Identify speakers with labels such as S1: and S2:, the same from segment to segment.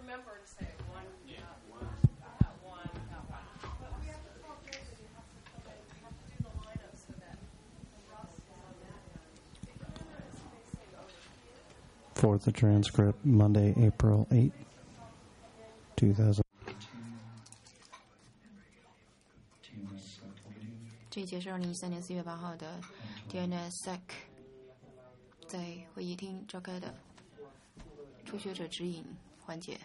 S1: For the transcript, Monday, April 8, 2000.
S2: 这一节是2013年4月8号的 DNSSEC 在会议厅召开的初学者指引环节。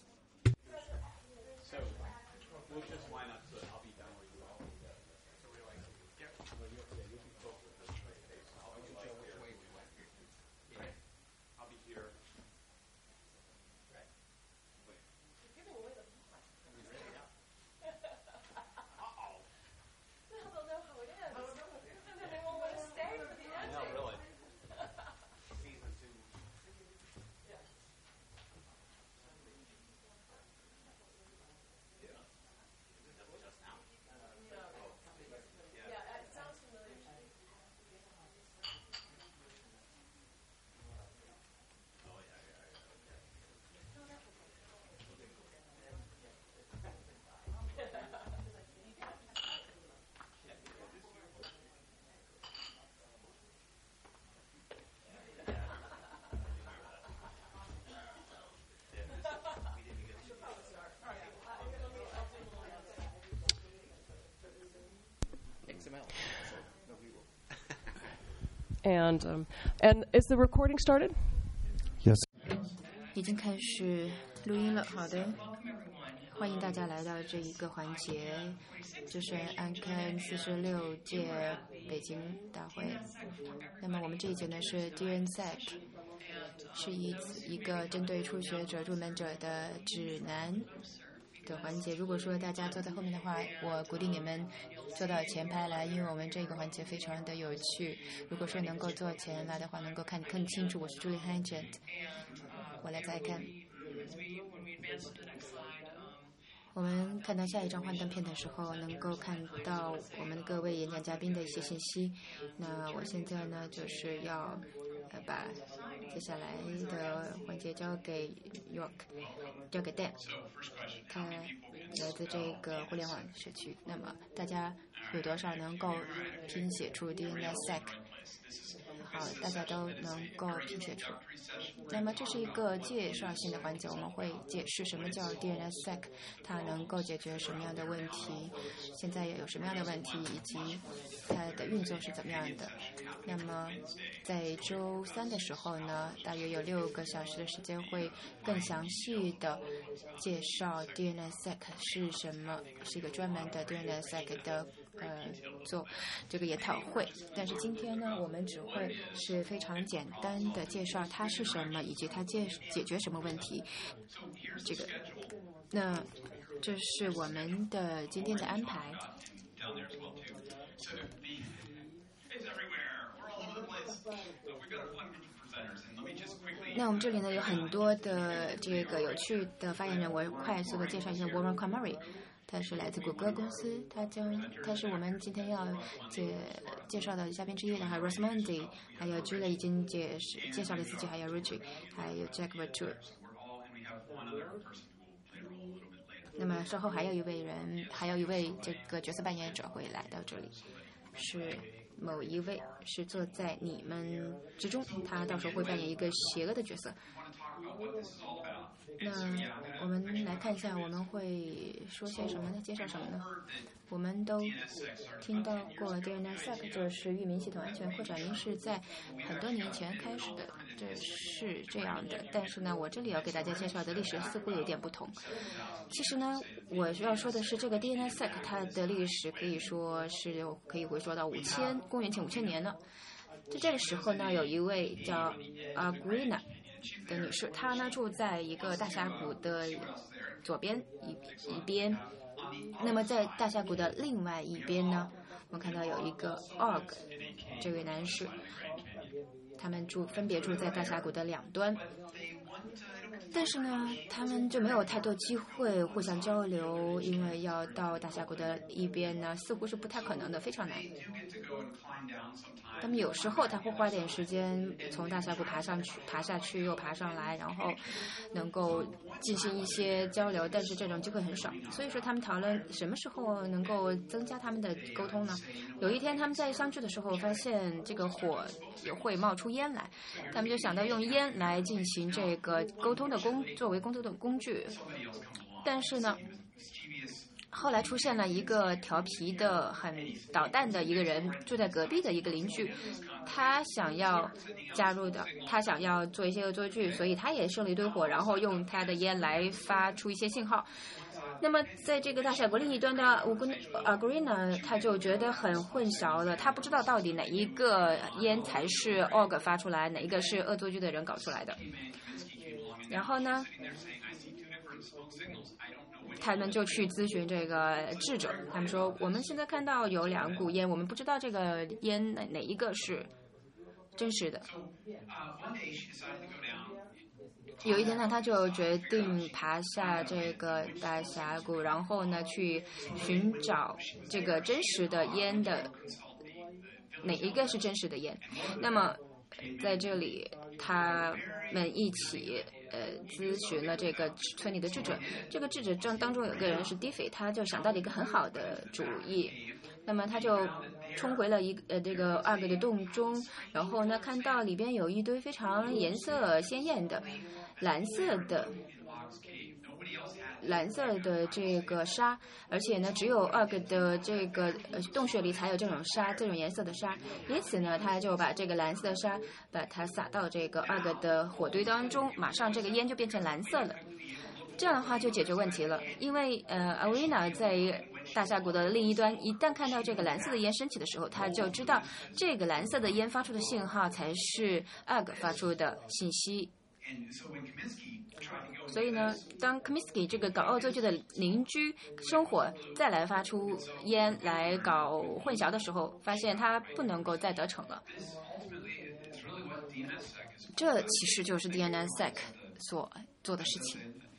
S3: And is the recording started?
S1: Yes.
S2: 已经开始录音了。好的，欢迎大家来到这一个环节，就是安康46届北京大会。那么我们这一节呢是 DNSSEC， 是一个针对初学者、入门者的指南的环节。如果说大家坐在后面的话，我鼓励你们坐到前排来，因为我们这个环节非常的有趣。如果说能够坐前来的话，能够看更清楚。我是 Julie Hangent， 我来再看。我们看到下一张幻灯片的时候，能够看到我们各位演讲嘉宾的一些信息。那我现在呢，就是要把接下来的环节交给 York， 交给 Dan， 他来自这个互联网社区。那么大家有多少能够拼写出 DNSSEC？ 好，大家都能够拼写出。那么这是一个介绍性的环节，我们会解释什么叫 DNSSEC， 它能够解决什么样的问题，现在有什么样的问题，以及它的运作是怎么样的。那么在周3的时候呢，大约有6个小时的时间会更详细的介绍 DNSSEC 是什么，是一个专门的 DNSSEC 的做这个研讨会。但是今天呢，我们只会是非常简单的介绍它是什么，以及它解决什么问题。这个，那这是我们的今天的安排。那我们这里呢有很多的这个有趣的发言人，我快速的介绍一下 Warren Comrie。他是来自谷歌公司，他是我们今天要介绍的嘉宾之一的，还有 Rosemandy， 还有 Julie 已经介绍了自己，还有 Richie， 还有 Jack Vertu。那么稍后还有一位这个角色扮演者会来到这里，是某一位是坐在你们之中，他到时候会扮演一个邪恶的角色。那我们来看一下，我们会说些什么呢？介绍什么呢？我们都听到过 DNSSEC， 就是域名系统安全扩展名，是在很多年前开始的，这是这样的。但是呢，我这里要给大家介绍的历史似乎有点不同。其实呢，我要说的是，这个 DNSSEC 它的历史可以说是可以回溯到公元前5000年了。在这个时候呢，有一位叫Agrina的女士，她呢住在一个大峡谷的左边一边。那么在大峡谷的另外一边呢，我们看到有一个 Og 这位男士，他们分别住在大峡谷的两端。 但是呢，他们就没有太多机会互相交流，因为要到大峡谷的一边呢，似乎是不太可能的，非常难。他们有时候他会花点时间从大峡谷爬下去，又爬上来，然后能够进行一些交流，但是这种机会很少。所以说，他们讨论什么时候能够增加他们的沟通呢？有一天他们在相聚的时候，发现这个火也会冒出烟来，他们就想到用烟来进行这个沟通的作为沟通的工具。但是呢，后来出现了一个调皮的、很捣蛋的一个人，住在隔壁的一个邻居，他想要加入的，他想要做一些恶作剧，所以他也生了一堆火，然后用他的烟来发出一些信号。那么，在这个大峡谷另一端的Agrina，他就觉得很混淆了，他不知道到底哪一个烟才是 Og 发出来，哪一个是恶作剧的人搞出来的。然后呢，他们就去咨询这个智者，他们说我们现在看到有2股烟，我们不知道这个烟哪一个是真实的。有一天呢，他就决定爬下这个大峡谷，然后呢去寻找这个真实的烟的哪一个是真实的烟。那么在这里他们一起咨询了这个村里的智者，这个智者当中有个人是 Diffie， 他就想到了一个很好的主意。那么他就冲回了这个2个的洞中，然后呢看到里边有一堆非常颜色鲜艳的蓝色的这个沙，而且呢只有2个的这个洞穴里才有这种颜色的沙，因此呢他就把这个蓝色的沙把它撒到这个2个的火堆当中，马上这个烟就变成蓝色了。这样的话就解决问题了，因为Arena 在大峡谷的另一端，一旦看到这个蓝色的烟升起的时候，他就知道这个蓝色的烟发出的信号才是 Og 发出的信息。所以呢，当 Comiskey 这个搞恶作剧的邻居生火再来发出烟来搞混淆的时候，发现他不能够再得逞了。这其实就是 DNSSEC 所做的事情，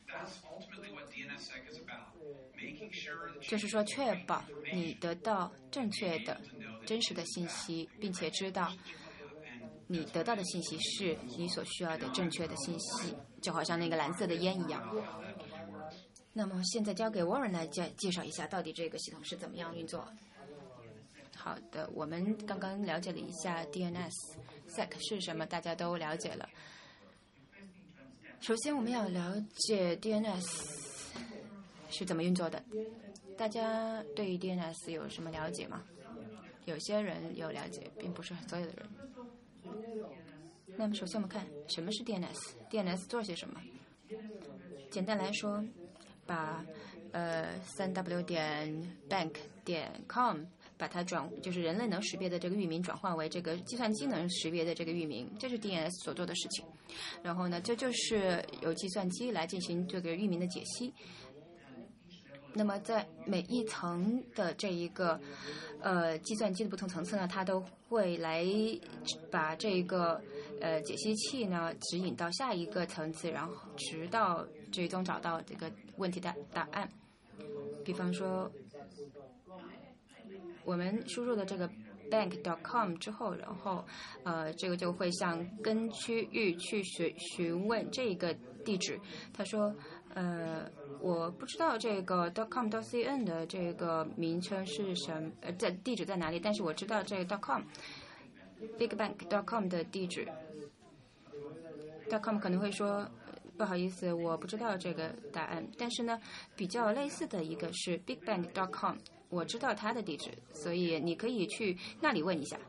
S2: 就是说确保你得到正确的、真实的信息，并且知道你得到的信息是你所需要的正确的信息，就好像那个蓝色的烟一样。那么现在交给 Warren 来介绍一下到底这个系统是怎么样运作。好的，我们刚刚了解了一下 DNSSEC 是什么，大家都了解了。首先我们要了解 DNS 是怎么运作的。大家对 DNS 有什么了解吗？有些人有了解，并不是所有的人。那么首先我们看什么是 DNS，DNS 做些什么。简单来说，把3w.bank.com 把它就是人类能识别的这个域名转换为这个计算机能识别的这个域名，这是 DNS 所做的事情。然后呢，这就是由计算机来进行这个域名的解析。那么在每一层的这一个计算机的不同层次呢，它都会来把这个解析器呢指引到下一个层次，然后直到最终找到这个问题的答案。比方说我们输入了这个 bank.com 之后，然后这个就会向根区域去询问这个地址。他说我不知道这个 .com.cn 的这个名称是什么，在地址在哪里，但是我知道这个 .com bigbank.com 的地址。.com 可能会说不好意思，我不知道这个答案，但是呢比较类似的一个是 bigbank.com， 我知道它的地址，所以你可以去那里问一下。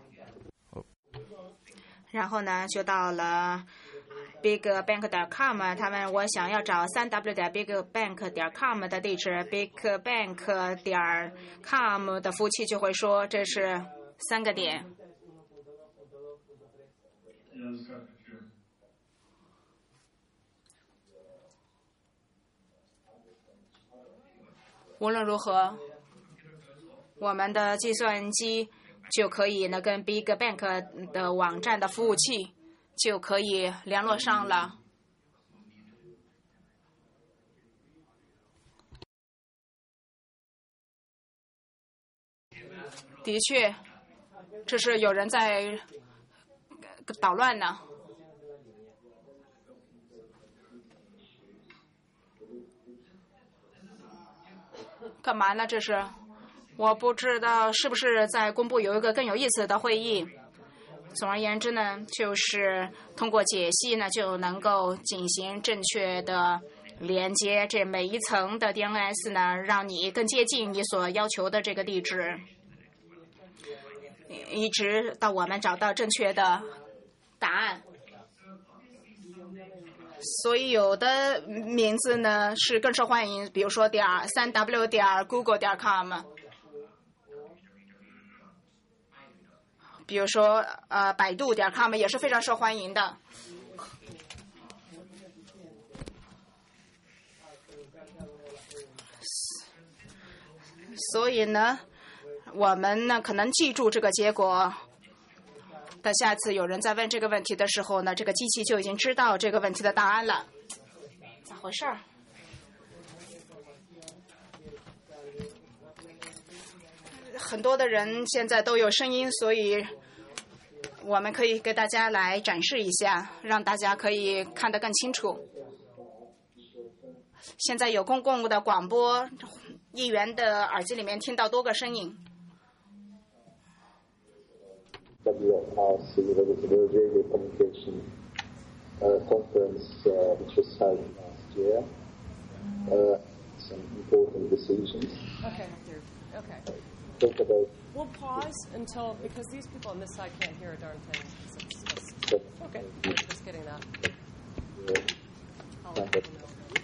S4: 然后呢就到了 bigbank.com， 我想要找 3w.bigbank.com 的地址， bigbank.com 的服务器就会说这是3个点。无论如何，我们的计算机就可以呢跟 bigbank 的网站的服务器就可以联络上了。 的确，这是有人在捣乱呢。干嘛呢？这是，我不知道是不是在公布有一个更有意思的会议。总而言之呢，就是通过解析呢，就能够进行正确的连接，这每一层的 DNS 呢，让你更接近你所要求的这个地址，一直到我们找到正确的答案。所以有的名字呢是更受欢迎，比如说3w.google.com， 比如说百度.com 也是非常受欢迎的。所以呢，我们呢可能记住这个结果。但下次有人在问这个问题的时候呢，这个机器就已经知道这个问题的答案了。咋回事儿？很多的人现在都有声音，所以我们可以给大家来展示一下，让大家可以看得更清楚。现在有公共的广播，议员的耳机里面听到多个声音。
S5: WRC, there was a radio communication conference which was held last year. Some important decisions.
S3: Okay.
S5: Talk about.
S3: We'll pause until, because these people on this side can't hear a darn thing. Okay, we're just getting that. I'll let people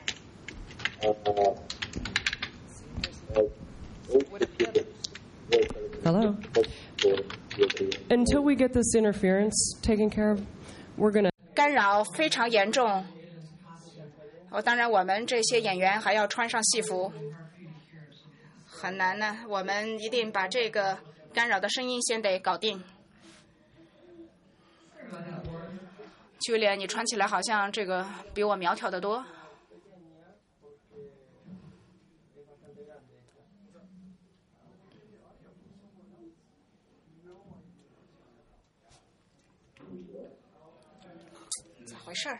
S3: know. Hello. Until we get this interference taken care of, we're going to.
S4: 干扰非常严重。当然，我们这些演员还要穿上戏服，很难呢。我们一定把这个干扰的声音先得搞定。Julia， 你穿起来好像这个比我苗条得多。咋回事儿？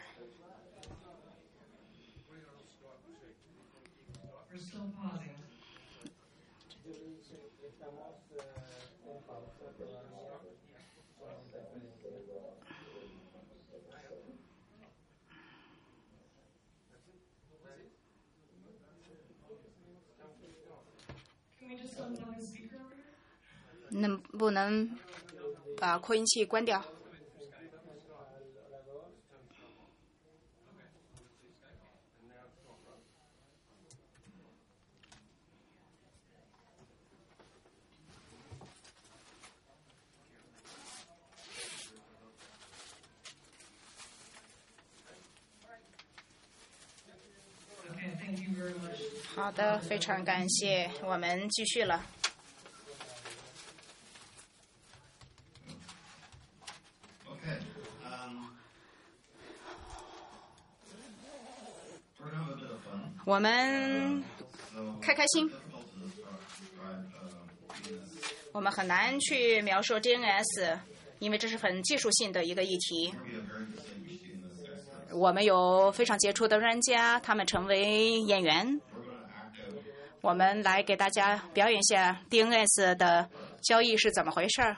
S4: 能不能把扩音器关掉？好的，非常感谢，我们继续了。我们开开心。我们很难去描述 DNS， 因为这是很技术性的一个议题。我们有非常杰出的专家，他们成为演员。我们来给大家表演一下 DNS 的交易是怎么回事儿。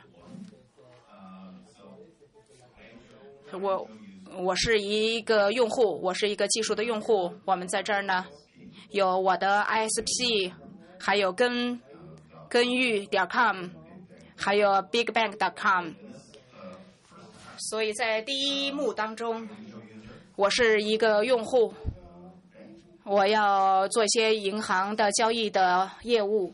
S4: 我是一个用户，我是一个技术的用户。我们在这儿呢，有我的 ISP， 还有根域.com， 还有 BigBank.com。所以在第一幕当中，我是一个用户，我要做一些银行的交易的业务，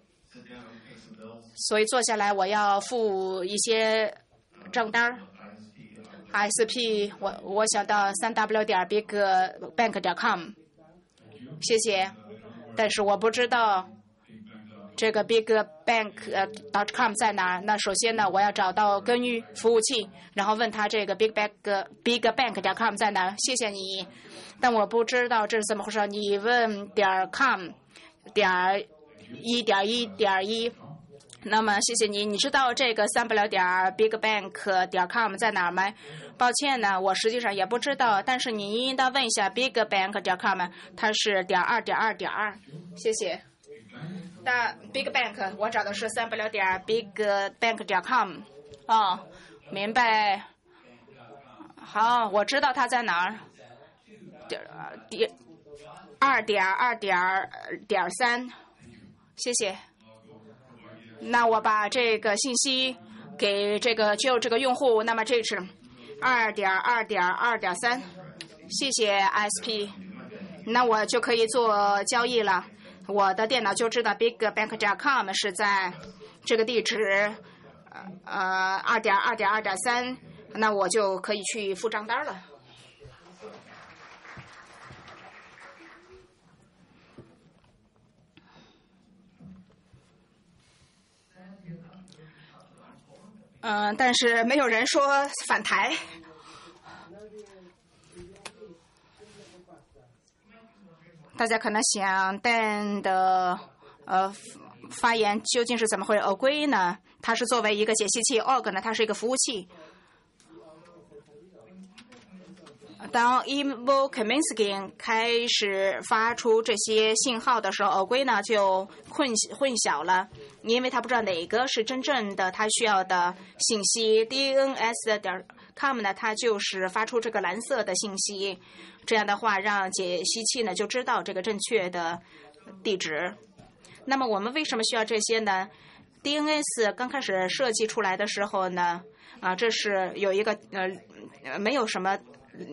S4: 所以坐下来我要付一些账单。ISP 我想到 3w.bigbank.com， 谢谢，但是我不知道这个 BigBank.com 在哪儿。那首先呢，我要找到根域服务器，然后问他这个 BigBank.com 在哪儿。谢谢你，但我不知道这是怎么回事。你问.com.1.1.1 那么谢谢你。你知道这个3不了点 BigBank.com 在哪儿吗？抱歉呢，我实际上也不知道。但是你应当问一下 BigBank.com， 它是.2.2.2。谢谢。BigBank 我找的是3不了点 BigBank.com。哦，明白。好，我知道它在哪儿。2.2.3，谢谢。那我把这个信息给这个用户，那么这是2.2.2.3，谢谢 SP， 那我就可以做交易了。我的电脑就知道 BigBank.com 是在这个地址2.2.2.3，那我就可以去付账单了。但是没有人说反台。大家可能想Dan的发言究竟是怎么回事？偶龟呢，它是作为一个解析器 ，org 呢，它是一个服务器。当 Ivo Kaminsky 开始发出这些信号的时候，偶龟呢就混淆了，因为他不知道哪个是真正的他需要的信息。DNS.com 呢，它就是发出这个蓝色的信息，这样的话让解析器呢就知道这个正确的地址。那么我们为什么需要这些呢？ DNS 刚开始设计出来的时候呢，这是有一个没有什么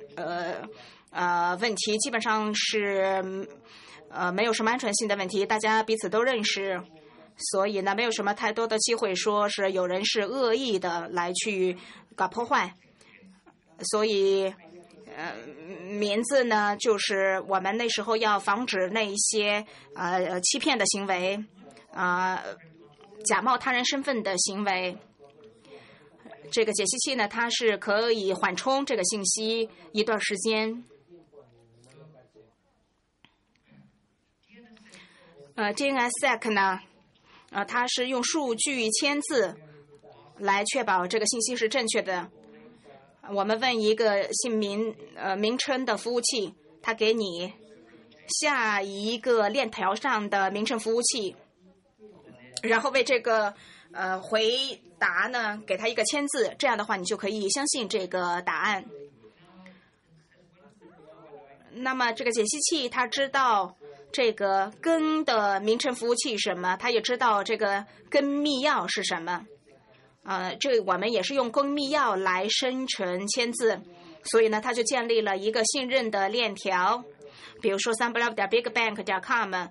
S4: 问题，基本上是没有什么安全性的问题，大家彼此都认识，所以呢没有什么太多的机会说是有人是恶意的来去搞破坏。所以名字呢就是我们那时候要防止那一些欺骗的行为，假冒他人身份的行为。这个解析器呢，它是可以缓冲这个信息一段时间。DNSSEC 呢，它是用数据签字来确保这个信息是正确的。我们问一个名称的服务器，它给你下一个链条上的名称服务器，然后为这个回答呢给他一个签字，这样的话你就可以相信这个答案。那么这个解析器它知道这个根的名称服务器是什么，它也知道这个根密钥是什么。这我们也是用根密钥来生成签字，所以呢它就建立了一个信任的链条。比如说3blog.bigbank.com，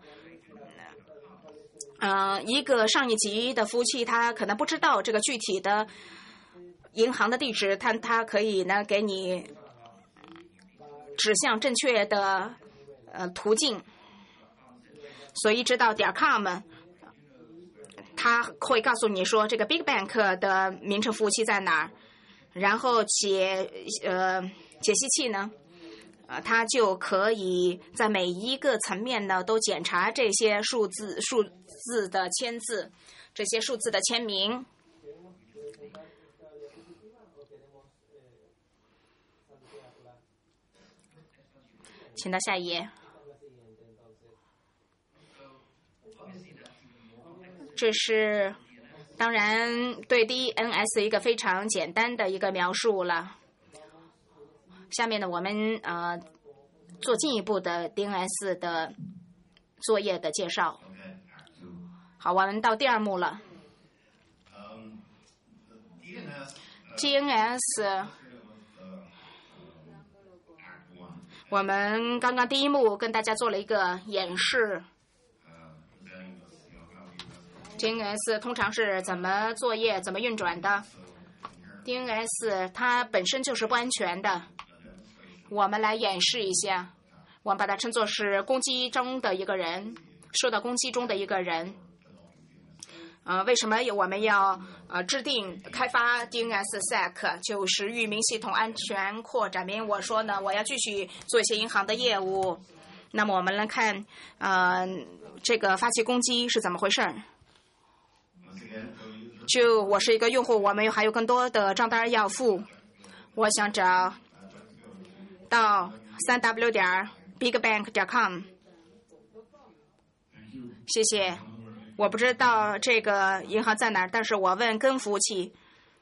S4: 一个上一级的服务器，它可能不知道这个具体的银行的地址，它可以呢给你指向正确的途径。所以知道.com， 它会告诉你说这个 BigBank 的名称服务器在哪儿，然后解析器呢，它就可以在每一个层面呢都检查这些数字的签字，这些数字的签名。请到下一页。这是当然对 DNS 一个非常简单的一个描述了。下面呢，我们做进一步的 DNS 的作业的介绍。好，我们到第二幕了。DNS， 我们刚刚第一幕跟大家做了一个演示。DNS 通常是怎么作业、怎么运转的 ？DNS 它本身就是不安全的。我们来演示一下，我们把它称作是攻击中的一个人，受到攻击中的一个人。为什么我们要制定开发 DNSSEC？ 就是域名系统安全扩展。因为我说呢，我要继续做一些银行的业务。那么我们来看，这个发起攻击是怎么回事？ 就我是一个用户，我们还有更多的账单要付。我想找到3w.bigbank.com。谢谢。我不知道这个银行在哪儿，但是我问跟服务器。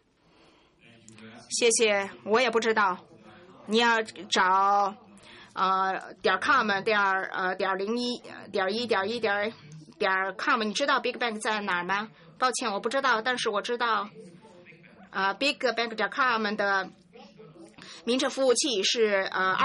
S4: 谢谢，我也不知道。你要找.com .01.1.1.com， 你知道 BigBank 在哪儿吗？抱歉，我不知道，但是我知道BigBank.com 的名称服务器是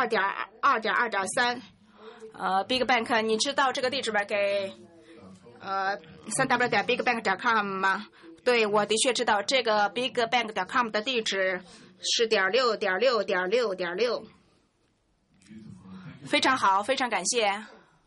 S4: 2.2.3。BigBank， 你知道这个地址吧？给3w.bigbank.com 吗？对，我的确知道这个 BigBank.com 的地址是.6.6.6.6。非常好，非常感谢。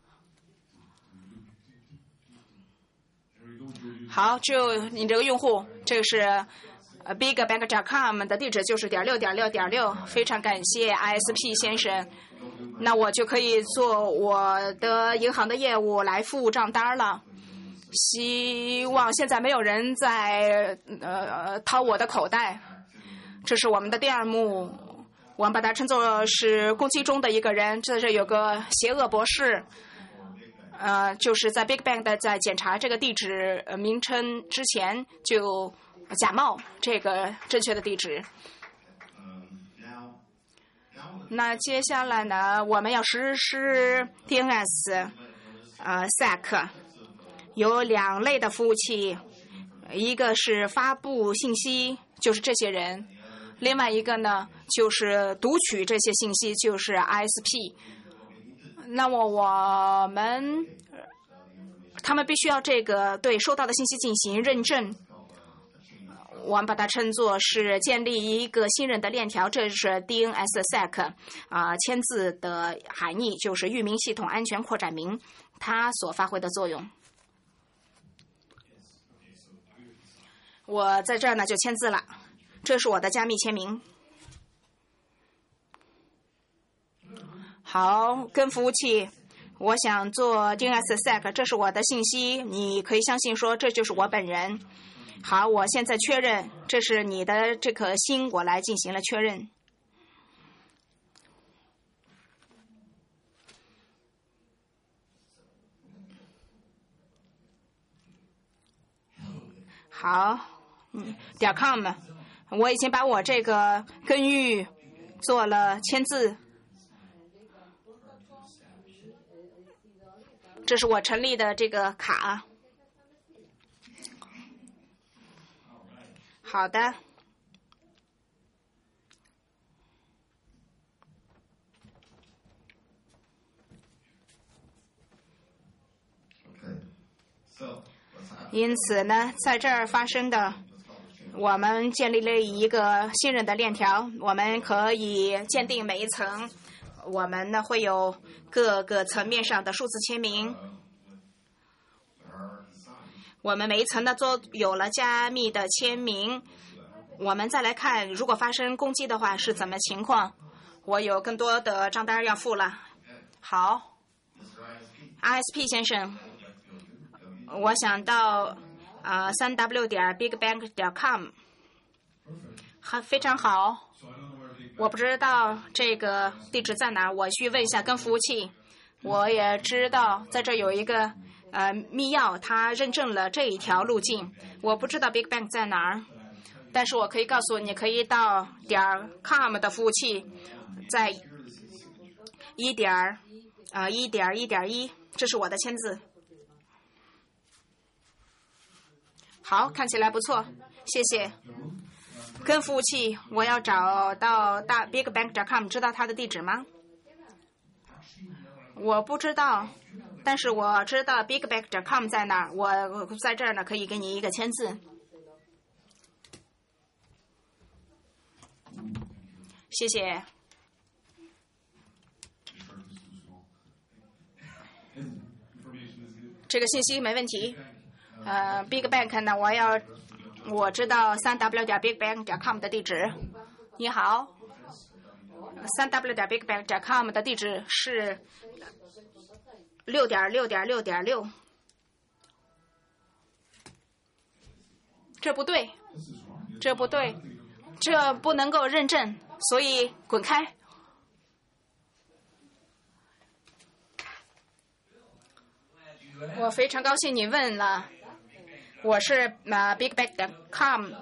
S4: 好，就你这个用户，这个是BigBank.com 的地址就是.6.6.6，非常感谢 ISP 先生。那我就可以做我的银行的业务来付账单了。希望现在没有人在掏我的口袋。这是我们的第二幕，我们把它称作是攻击中的一个人。这是有个邪恶博士，就是在 BigBank 在检查这个地址名称之前就假冒这个正确的地址。那接下来呢，我们要实施 DNS SEC， 有2类的服务器，一个是发布信息，就是这些人；另外一个呢，就是读取这些信息，就是 ISP。那么他们必须要这个对收到的信息进行认证。我们把它称作是建立一个信任的链条，这是 DNS SEC 签字的含义，就是域名系统安全扩展名，它所发挥的作用。我在这儿呢就签字了，这是我的加密签名。好，跟服务器，我想做 DNS SEC， 这是我的信息，你可以相信说这就是我本人。好，我现在确认，这是你的这颗心，我来进行了确认。好，.com， 我已经把我这个根域做了签字。这是我成立的这个卡。好的。因此呢，在这儿发生的，我们建立了一个信任的链条，我们可以鉴定每一层，我们呢会有各个层面上的数字签名。我们每一层呢都有了加密的签名。我们再来看，如果发生攻击的话是怎么情况。我有更多的账单要付了。好 ，ISP 先生，我想到3w.bigbank.com， 非常好。我不知道这个地址在哪儿，我去问一下跟服务器。我也知道在这有一个密钥，它认证了这一条路径。我不知道 BigBank 在哪儿，但是我可以告诉你，可以到.com 的服务器，在1.1.1，这是我的签字。好，看起来不错，谢谢。跟服务器，我要找到BigBank.com， 知道它的地址吗？我不知道。但是我知道 BigBank.com 在哪儿，我在这儿呢，可以给你一个签字。谢谢。这个信息没问题。BigBank 呢，我知道3w.bigbank.com 的地址。你好，3w.bigbank.com 的地址是6.6.6.6。 这不对，这不对，这不能够认证，所以滚开。我非常高兴你问了，我是bigbag.com，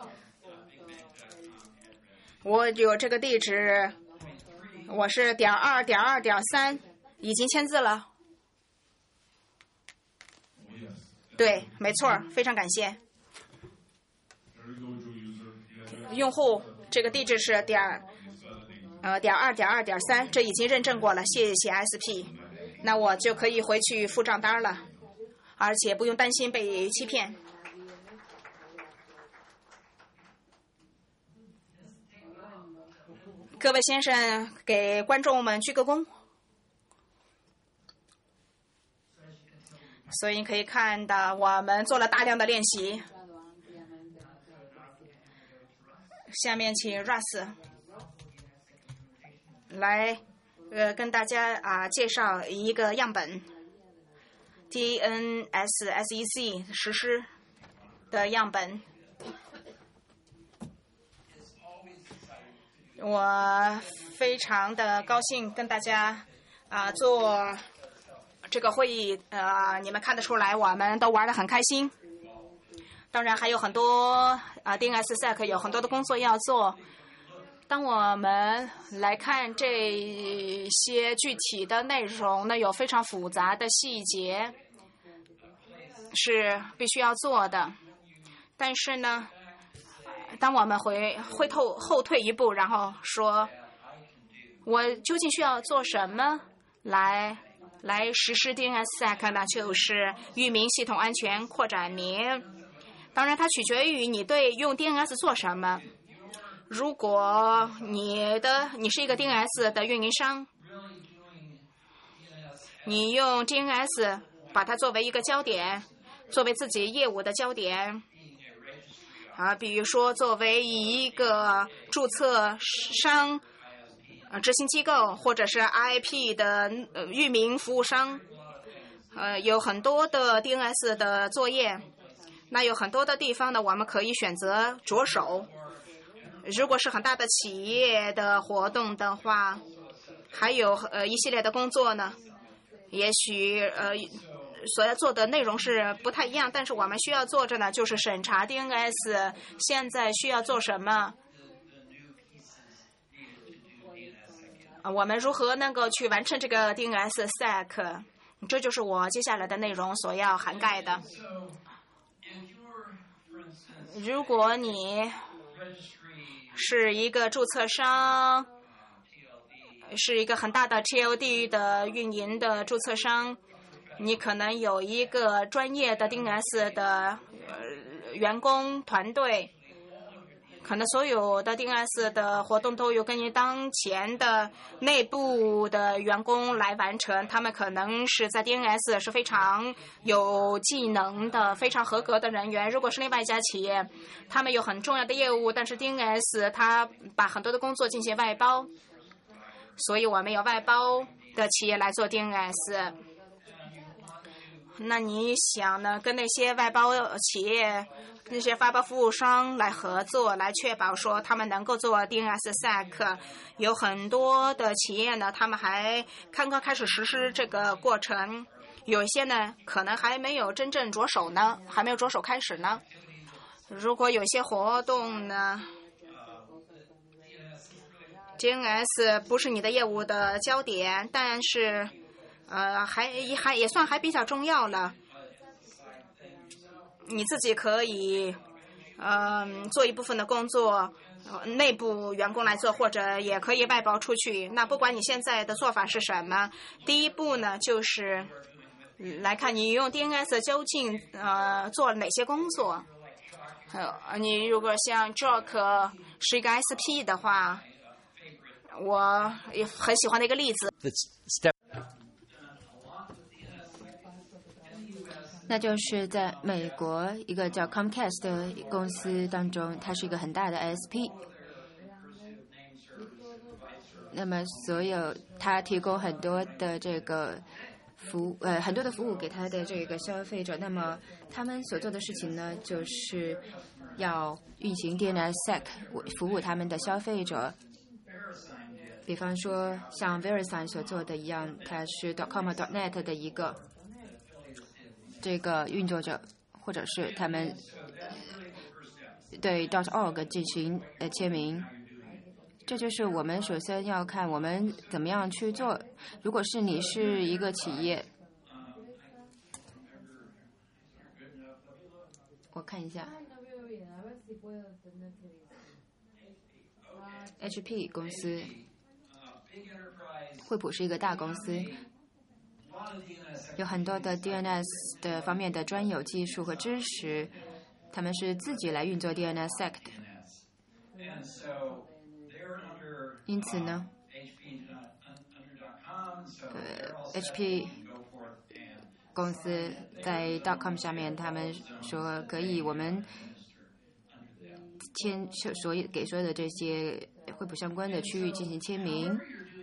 S4: 我有这个地址，我是.2.2.3，已经签字了。对，没错，非常感谢。用户这个地址是.2.2.3，这已经认证过了，谢谢 SP。那我就可以回去付账单了，而且不用担心被欺骗。各位先生，给观众们鞠个躬。所以你可以看到，我们做了大量的练习。下面请 Russ 来跟大家介绍一个样本 DNSSEC 实施的样本。我非常的高兴跟大家做这个会议，你们看得出来，我们都玩得很开心。当然还有很多DNSSEC 有很多的工作要做。当我们来看这些具体的内容，那有非常复杂的细节是必须要做的。但是呢，当我们后退一步，然后说，我究竟需要做什么来实施 DNSSEC 呢？就是域名系统安全扩展名。当然，它取决于你对用 DNS 做什么。如果你是一个 DNS 的运营商，你用 DNS 把它作为一个焦点，作为自己业务的焦点，比如说作为一个注册商、执行机构或者是 IP 的域名服务商，有很多的 DNS 的作业。那有很多的地方呢，我们可以选择着手。如果是很大的企业的活动的话，还有一系列的工作呢，也许所要做的内容是不太一样，但是我们需要做着呢，就是审查 DNS 现在需要做什么，我们如何能够去完成这个 DNSSEC， 这就是我接下来的内容所要涵盖的。如果你是一个注册商，是一个很大的 TLD 的运营的注册商，你可能有一个专业的 DNS 的员工团队，可能所有的 DNS 的活动都由根据当前的内部的员工来完成，他们可能是在 DNS 是非常有技能的、非常合格的人员。如果是另外一家企业，他们有很重要的业务，但是 DNS 它把很多的工作进行外包，所以我们有外包的企业来做 DNS。那你想呢？跟那些外包企业、那些外包服务商来合作，来确保说他们能够做 DNSSEC。有很多的企业呢，他们还刚刚开始实施这个过程，有一些呢可能还没有真正着手呢，还没有着手开始呢。如果有些活动呢，DNS 不是你的业务的焦点，但是也算还比较重要了。你自己可以做一部分的工作，内部员工来做，或者也可以外包出去。那不管你现在的做法是什么，第一步呢就是来看你用 DNS 究竟做了哪些工作。你如果像 Jock 是一个 SP 的话，我也很喜欢的一个例子。
S2: 那就是在美国一个叫 Comcast 的公司当中，它是一个很大的 ISP。那么所有它提供很多的这个很多的服务给他的这个消费者。那么他们所做的事情呢，就是要运行 DNSSEC 服务他们的消费者。比方说像 VeriSign 所做的一样，它是 .com/.net 的一个这个运作者，或者是他们对 .org 进行签名。这就是我们首先要看我们怎么样去做。如果是你是一个企业，我看一下 HP 公司，惠普是一个大公司，有很多的 DNS 的方面的专有技术和知识，他们是自己来运作 DNSSEC 的。因此呢，HP 公司在 .com 下面，他们说可以我们给所有的这些惠普相关的区域进行签名。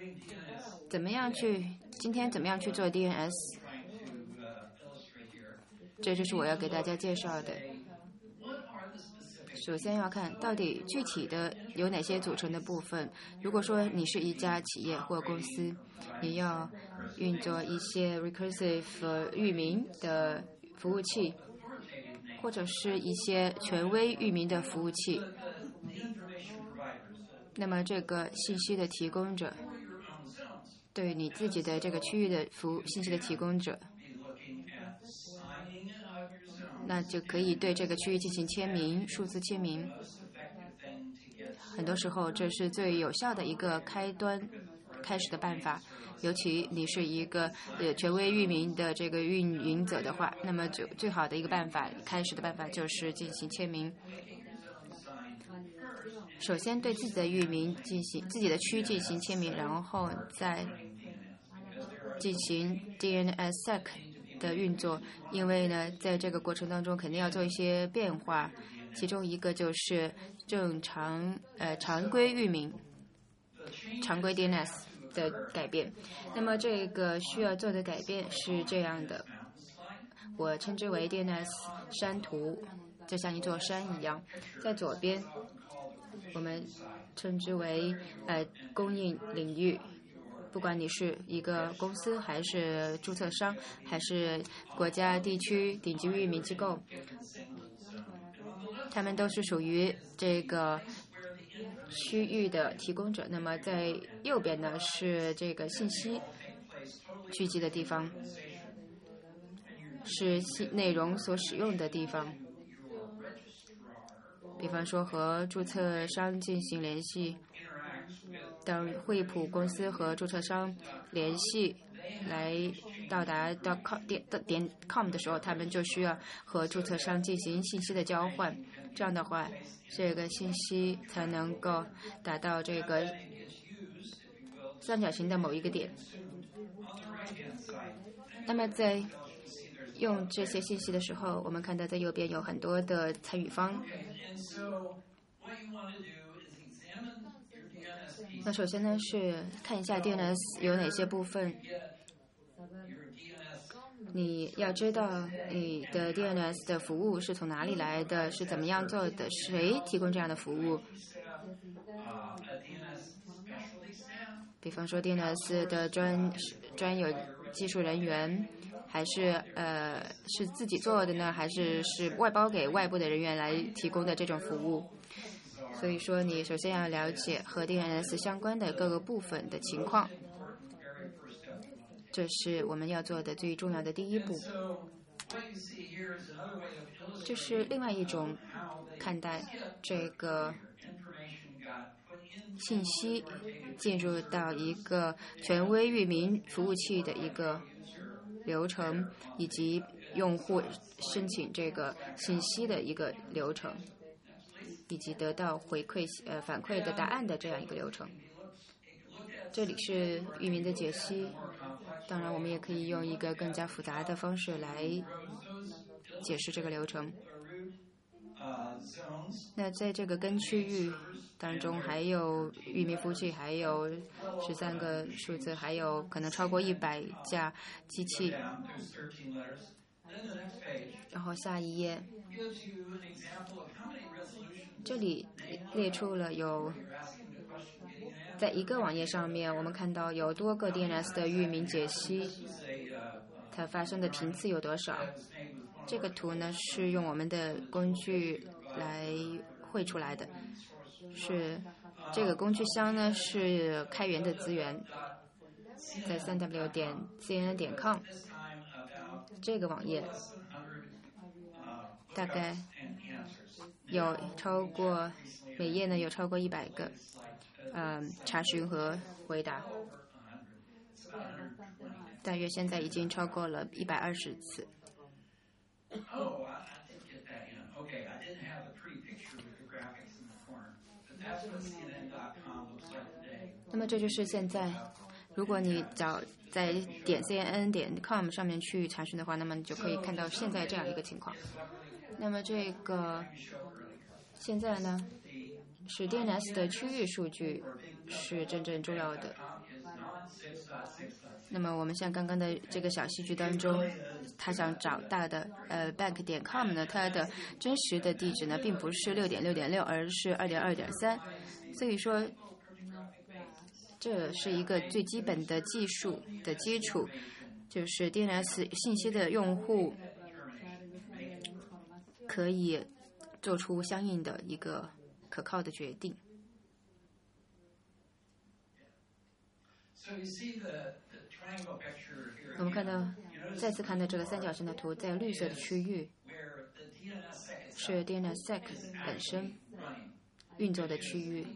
S2: 今天怎么样去做 DNS？ 这就是我要给大家介绍的。首先要看到底具体的有哪些组成的部分。如果说你是一家企业或公司，你要运作一些 recursive 域名的服务器，或者是一些权威域名的服务器，那么这个信息的提供者，对你自己的这个区域的信息的提供者，那就可以对这个区域进行签名，数字签名。很多时候，这是最有效的一个开始的办法。尤其你是一个权威域名的这个运营者的话，那么最好的一个开始的办法就是进行签名。首先对自己的域名自己的区进行签名，然后再进行 DNSSEC 的运作。因为呢，在这个过程当中肯定要做一些变化，其中一个就是常规域名、常规 DNS 的改变。那么这个需要做的改变是这样的，我称之为 DNS 山图，就像一座山一样。在左边，我们称之为供应领域。不管你是一个公司，还是注册商，还是国家、地区顶级域名机构，他们都是属于这个区域的提供者。那么在右边呢，是这个信息聚集的地方，是内容所使用的地方。比方说和注册商进行联系，当惠普公司和注册商联系来到达.com 的时候，他们就需要和注册商进行信息的交换。这样的话，这个信息才能够达到这个三角形的某一个点。那么在用这些信息的时候，我们看到在右边有很多的参与方。那首先呢，是看一下 DNS 有哪些部分。你要知道你的 DNS 的服务是从哪里来的，是怎么样做的，谁提供这样的服务。比方说 DNS 的专有技术人员，还是是自己做的呢，还是外包给外部的人员来提供的这种服务。所以说，你首先要了解和 DNS 相关的各个部分的情况，这是我们要做的最重要的第一步。这是另外一种看待这个信息进入到一个权威域名服务器的一个流程，以及用户申请这个信息的一个流程，以及得到反馈的答案的这样一个流程。这里是域名的解析，当然我们也可以用一个更加复杂的方式来解释这个流程。 那在这个根区域当中，还有域名服务器，还有13个数字，还有可能超过100架机器。然后下一页，这里列出了有在一个网页上面，我们看到有多个 DNS 的域名解析，它发生的频次有多少。这个图呢是用我们的工具来绘出来的，是这个工具箱呢是开源的资源，在3w.cnn.com 这个网页大概有超过每页呢有超过100个查询和回答，大约现在已经超过了120次。那么这就是现在，如果你在.cnn.com 上面去查询的话，那么你就可以看到现在这样一个情况。那么这个现在呢，是 DNS 的区域数据是真正重要的。那么我们像刚刚的这个小戏剧当中，他想找到的bank.com 呢，它的真实的地址呢并不是6.6.6，而是2.2.3，所以说这是一个最基本的技术的基础，就是 DNS 信息的用户可以做出相应的一个可靠的决定。我们看到，再次看到这个三角形的图，在绿色的区域是 DNSSEC 本身运作的区域。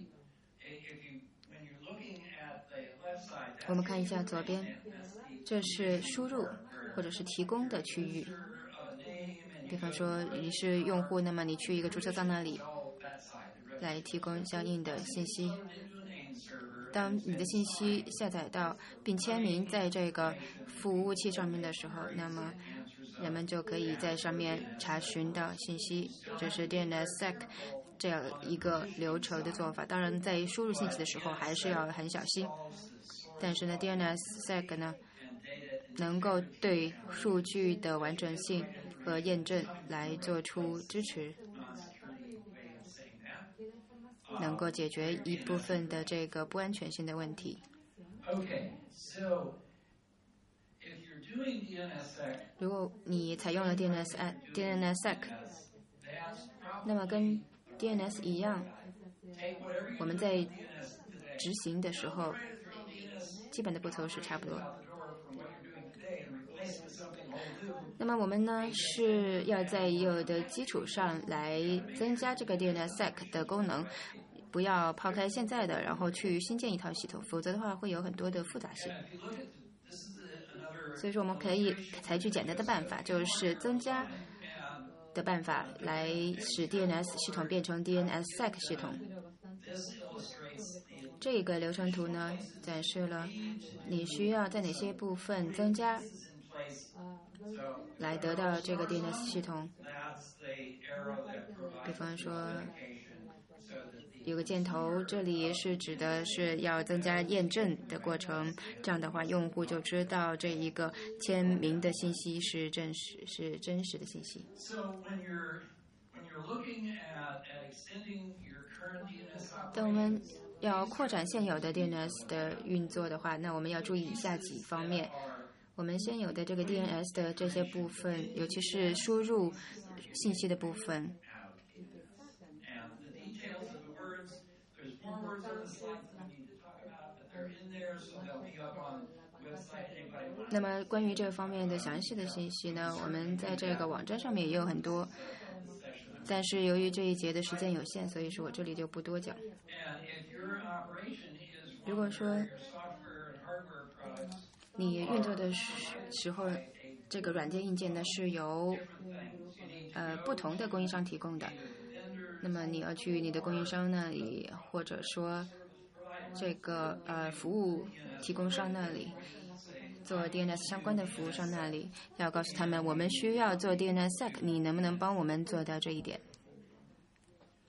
S2: 我们看一下左边，这是输入或者是提供的区域。比方说你是用户，那么你去一个注册仓那里来提供相应的信息。当你的信息下载到并签名在这个服务器上面的时候，那么人们就可以在上面查询到信息，这是 DNSSEC 这样一个流程的做法。当然在输入信息的时候还是要很小心，但是呢 DNSSEC 呢能够对数据的完整性和验证来做出支持，能够解决一部分的这个不安全性的问题。如果你采用了 DNSSEC， 那么跟 DNS 一样，我们在执行的时候基本的步骤是差不多。那么我们呢是要在有的基础上来增加这个 DNSSEC 的功能，不要抛开现在的，然后去新建一套系统，否则的话会有很多的复杂性。所以说我们可以采取简单的办法，就是增加的办法来使 DNS 系统变成 DNSSEC 系统。这个流程图呢展示了你需要在哪些部分增加来得到这个 DNS 系统。比方说有个箭头，这里是指的是要增加验证的过程，这样的话用户就知道这一个签名的信息是真实的信息。当我们要扩展现有的 DNS 的运作的话，那我们要注意以下几方面。我们现有的这个 DNS 的这些部分，尤其是输入信息的部分，那么关于这方面的详细的信息呢，我们在这个网站上面也有很多，但是由于这一节的时间有限，所以说我这里就不多讲。如果说你运作的时候，这个软件硬件呢是由不同的供应商提供的，那么你要去你的供应商那里，或者说这个服务提供商那里做 DNS 相关的服务商那里，要告诉他们我们需要做 DNSSEC， 你能不能帮我们做到这一点？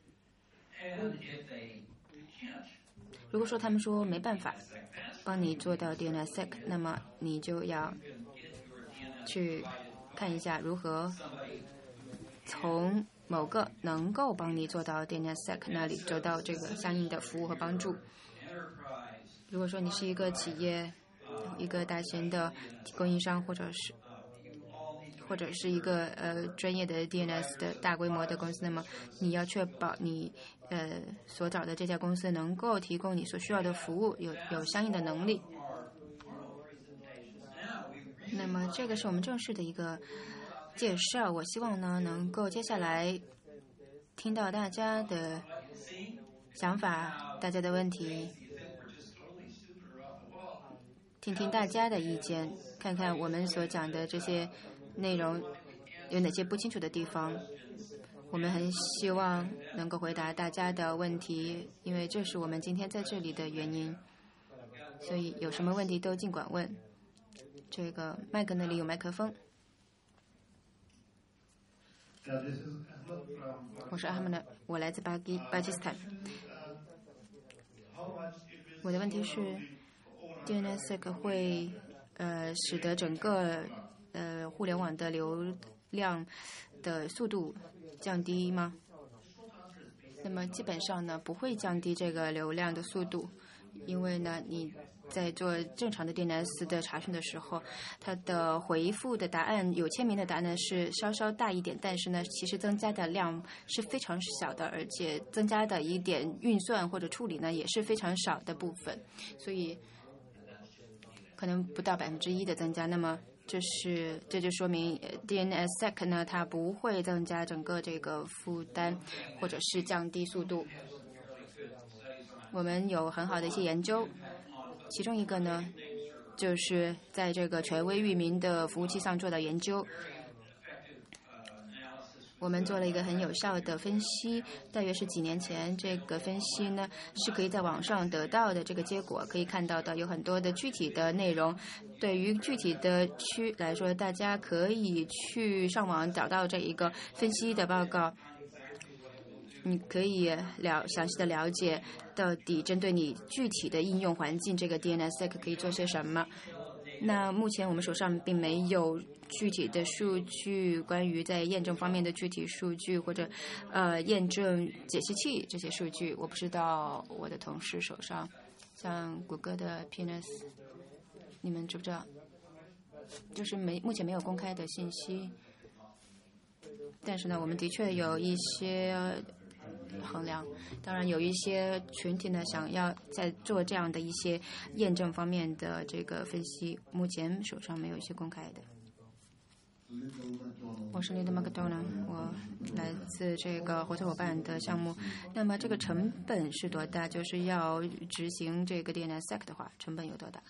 S2: 如果说他们说没办法帮你做到 DNSSEC， 那么你就要去看一下如何从某个能够帮你做到 DNSSEC 那里得到这个相应的服务和帮助。如果说你是一个企业、一个大型的供应商，或者是一个专业的 DNS 的大规模的公司，那么你要确保你所找的这家公司能够提供你所需要的服务，有相应的能力。那么这个是我们正式的一个介绍，我希望呢能够接下来听到大家的想法、大家的问题，听听大家的意见，看看我们所讲的这些内容有哪些不清楚的地方。我们很希望能够回答大家的问题，因为这是我们今天在这里的原因。所以有什么问题都尽管问。这个麦克那里有麦克风。我是阿哈曼，我来自巴基斯坦。我的问题是 ，DNSSEC 会使得整个互联网的流量的速度降低吗？那么基本上呢，不会降低这个流量的速度，因为呢，你在做正常的 DNS 的查询的时候，它的回复的答案有签名的答案是稍稍大一点，但是呢，其实增加的量是非常小的，而且增加的一点运算或者处理呢，也是非常少的部分，所以可能不到1%的增加。那么这就说明 DNSSEC 呢，它不会增加整个这个负担，或者是降低速度。我们有很好的一些研究，其中一个呢，就是在这个权威域名的服务器上做的研究。我们做了一个很有效的分析，大约是几年前，这个分析呢是可以在网上得到的这个结果，可以看到的有很多的具体的内容。对于具体的区来说，大家可以去上网找到这一个分析的报告，你可以详细的了解到底针对你具体的应用环境，这个 DNSSEC 可以做些什么。那目前我们手上并没有具体的数据，关于在验证方面的具体数据，或者验证解析器这些数据，我不知道我的同事手上，像谷歌的 PNS， 你们知不知道？就是目前没有公开的信息，但是呢，我们的确有一些衡量。当然，有一些群体呢想要在做这样的一些验证方面的这个分析，目前手上没有一些公开的。我是 Linda McDonald， 我来自这个合作伙伴的项目。那么这个成本是多大？就是要执行这个 DNSSEC 的话，成本有多大？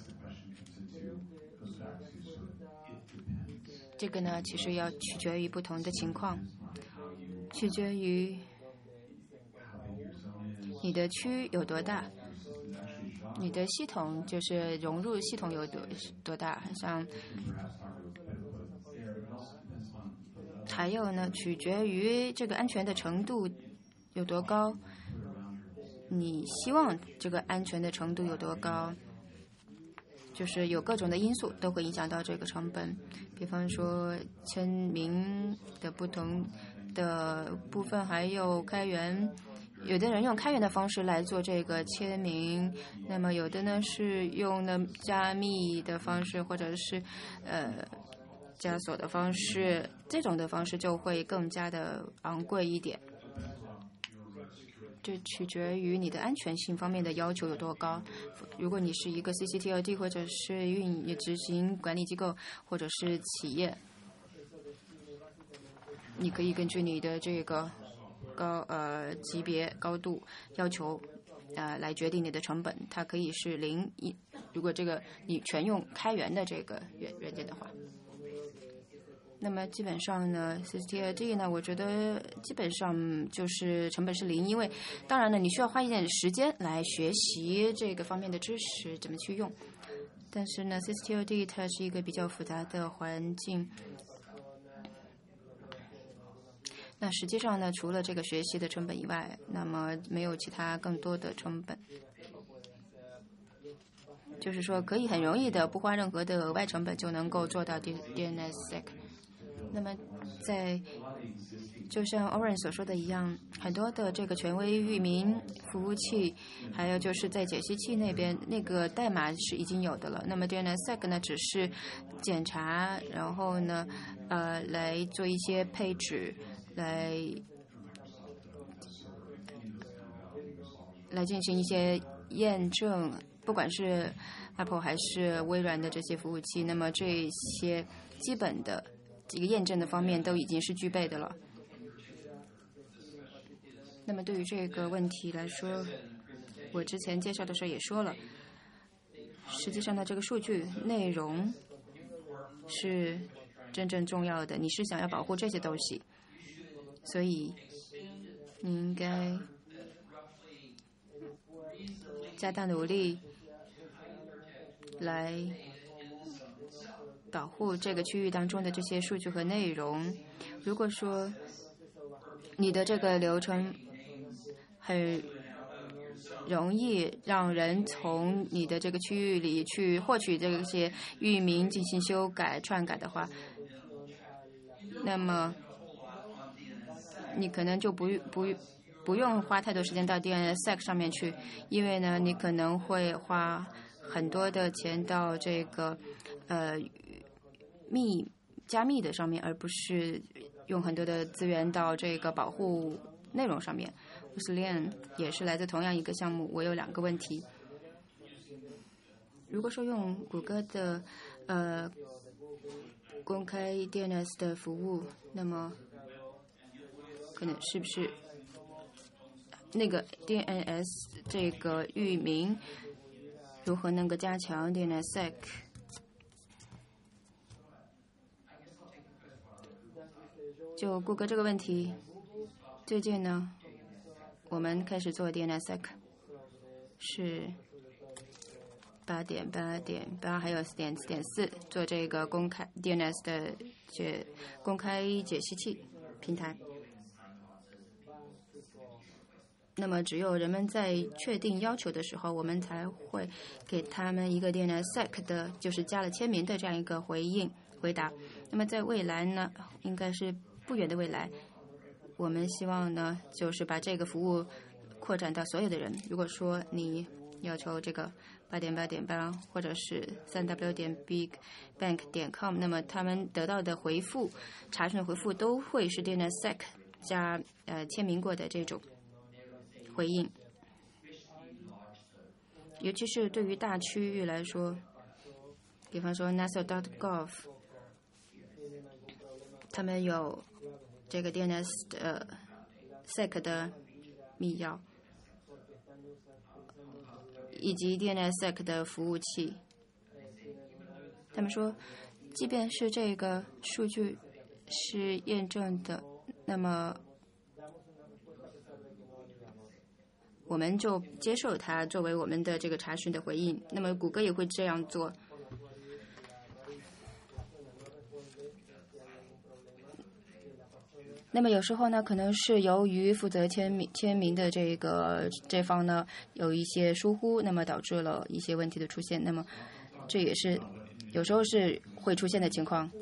S2: 这个呢，其实要取决于不同的情况，取决于你的区有多大，你的系统就是融入系统有多大，像还有呢，取决于这个安全的程度有多高，你希望这个安全的程度有多高，就是有各种的因素都会影响到这个成本。比方说签名的不同的部分，还有开源。有的人用开源的方式来做这个签名，那么有的呢是用的加密的方式，或者是加锁的方式，这种的方式就会更加的昂贵一点。这取决于你的安全性方面的要求有多高。如果你是一个 CCTLD 或者是执行管理机构或者是企业，你可以根据你的这个级别高度要求来决定你的成本，它可以是0，如果这个你全用开源的这个软件的话。那么基本上呢 CCTLD 呢，我觉得基本上就是成本是0，因为当然呢你需要花一点时间来学习这个方面的知识怎么去用，但是呢 CCTLD 它是一个比较复杂的环境。 那实际上呢，除了这个学习的成本以外，那么没有其他更多的成本。就是说，可以很容易的不花任何的额外成本就能够做到 DNSSEC。那么就像 Oren 所说的一样，很多的这个权威域名服务器，还有就是在解析器那边那个代码是已经有的了。那么 DNSSEC 呢，只是检查，然后呢，来做一些配置，来进行一些验证，不管是 Apple 还是微软的这些服务器，那么这些基本的这个验证的方面都已经是具备的了。那么对于这个问题来说，我之前介绍的时候也说了，实际上呢，这个数据内容是真正重要的，你是想要保护这些东西，所以你应该加大努力来保护这个区域当中的这些数据和内容。如果说你的这个流程很容易让人从你的这个区域里去获取这些域名进行修改、篡改的话，那么你可能就不用花太多时间到 DNSSEC 上面去，因为呢，你可能会花很多的钱到这个加密的上面，而不是用很多的资源到这个保护内容上面。Uslian 也是来自同样一个项目。我有2个问题。如果说用谷歌的公开 DNS 的服务，那么可能是不是那个 DNS 这个域名如何能够加强 DNSSEC？就谷歌这个问题，最近呢，我们开始做 DNSSEC， 是8.8.8还有4.4做这个公开 DNS 的公开解析器平台。那么只有人们在确定要求的时候，我们才会给他们一个 DNSSEC 的，就是加了签名的这样一个回答。那么在未来呢，应该是不远的未来，我们希望呢，就是把这个服务扩展到所有的人。如果说你要求这个8.8.8或者是3w.bigbank.com， 那么他们得到的回复、查询的回复都会是 DNSSEC 加签名过的这种回应。尤其是对于大区域来说，比方说 NASA.gov， 他们有这个 DNS 的 SEC 的密钥，以及 DNSSEC 的服务器。他们说，即便是这个数据是验证的，那么我们就接受它作为我们的这个查询的回应。那么谷歌也会这样做。那么有时候呢，可能是由于负责签名的这方呢有一些疏忽，那么导致了一些问题的出现。那么这也是有时候是会出现的情况。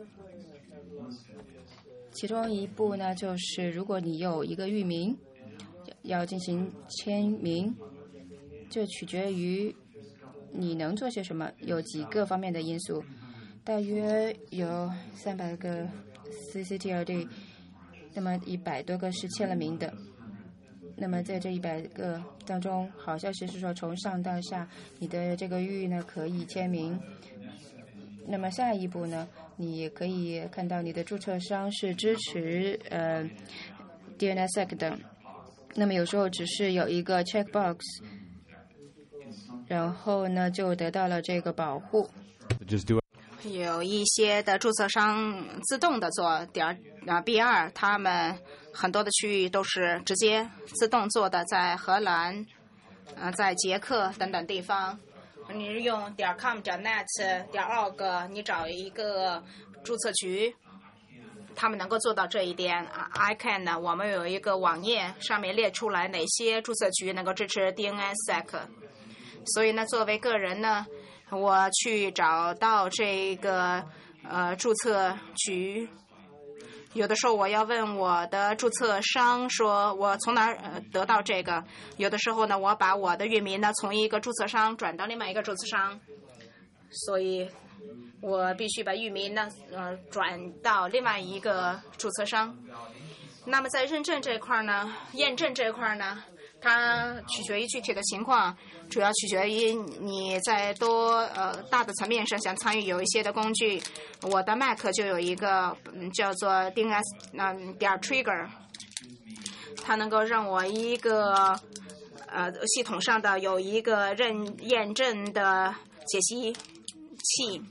S2: 其中一步呢，就是如果你有一个域名要进行签名，这取决于你能做些什么，有几个方面的因素。大约有300个 CCTLD。那么100多个是签了名的，那么在这100个当中，好消息是说从上到下，你的这个域呢可以签名。那么下一步呢，你也可以看到你的注册商是支持DNSSEC 的。那么有时候只是有一个 checkbox， 然后呢就得到了这个保护。
S4: 有一些的注册商自动的做B2，他们很多的区域都是直接自动做的，在荷兰、在捷克等等地方。你用.com.net.org， 你找一个注册局， 他们能够做到这一点。ICANN 呢，我们有一个网页，上面列出来哪些注册局能够支持 DNSSEC。所以呢，作为个人呢，我去找到这个注册局。有的时候我要问我的注册商说我从哪儿得到这个，有的时候呢我把我的域名呢从一个注册商转到另外一个注册商，所以我必须把域名呢转到另外一个注册商。那么在认证这一块呢，验证这一块呢，它取决于具体的情况，主要取决于你在大的层面上想参与有一些的工具。我的 Mac 就有一个叫做 DNS.trigger， 它能够让我一个系统上的有一个验证的解析器。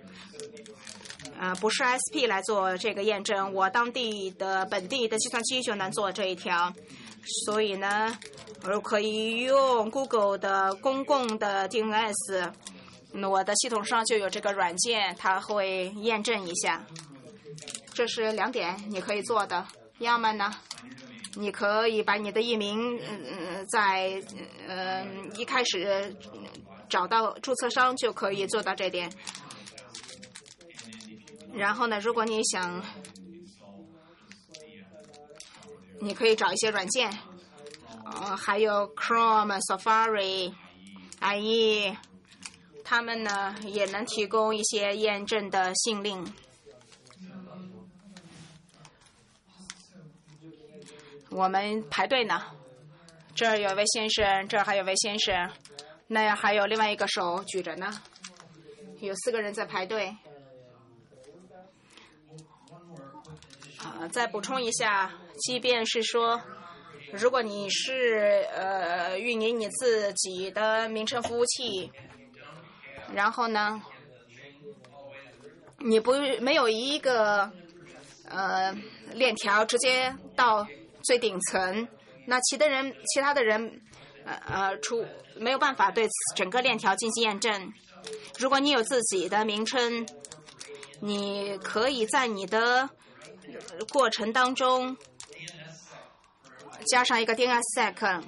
S4: 不是 SP 来做这个验证，我当地的本地的计算机就能做这一条。所以呢，我可以用 Google 的公共的 DNS， 我的系统上就有这个软件，它会验证一下。这是2点你可以做的。要么呢，你可以把你的域名在一开始找到注册商就可以做到这点。然后呢，如果你想，你可以找一些软件，还有 Chrome、Safari、IE， 他们呢也能提供一些验证的信令。我们排队呢，这儿有位先生，这儿还有位先生，那还有另外一个手举着呢，有4个人在排队。再补充一下，即便是说，如果你是运营你自己的名称服务器，然后呢，你没有一个链条直接到最顶层，那其他的人没有办法对整个链条进行验证。如果你有自己的名称，你可以在你的过程当中加上一个 DNSSEC，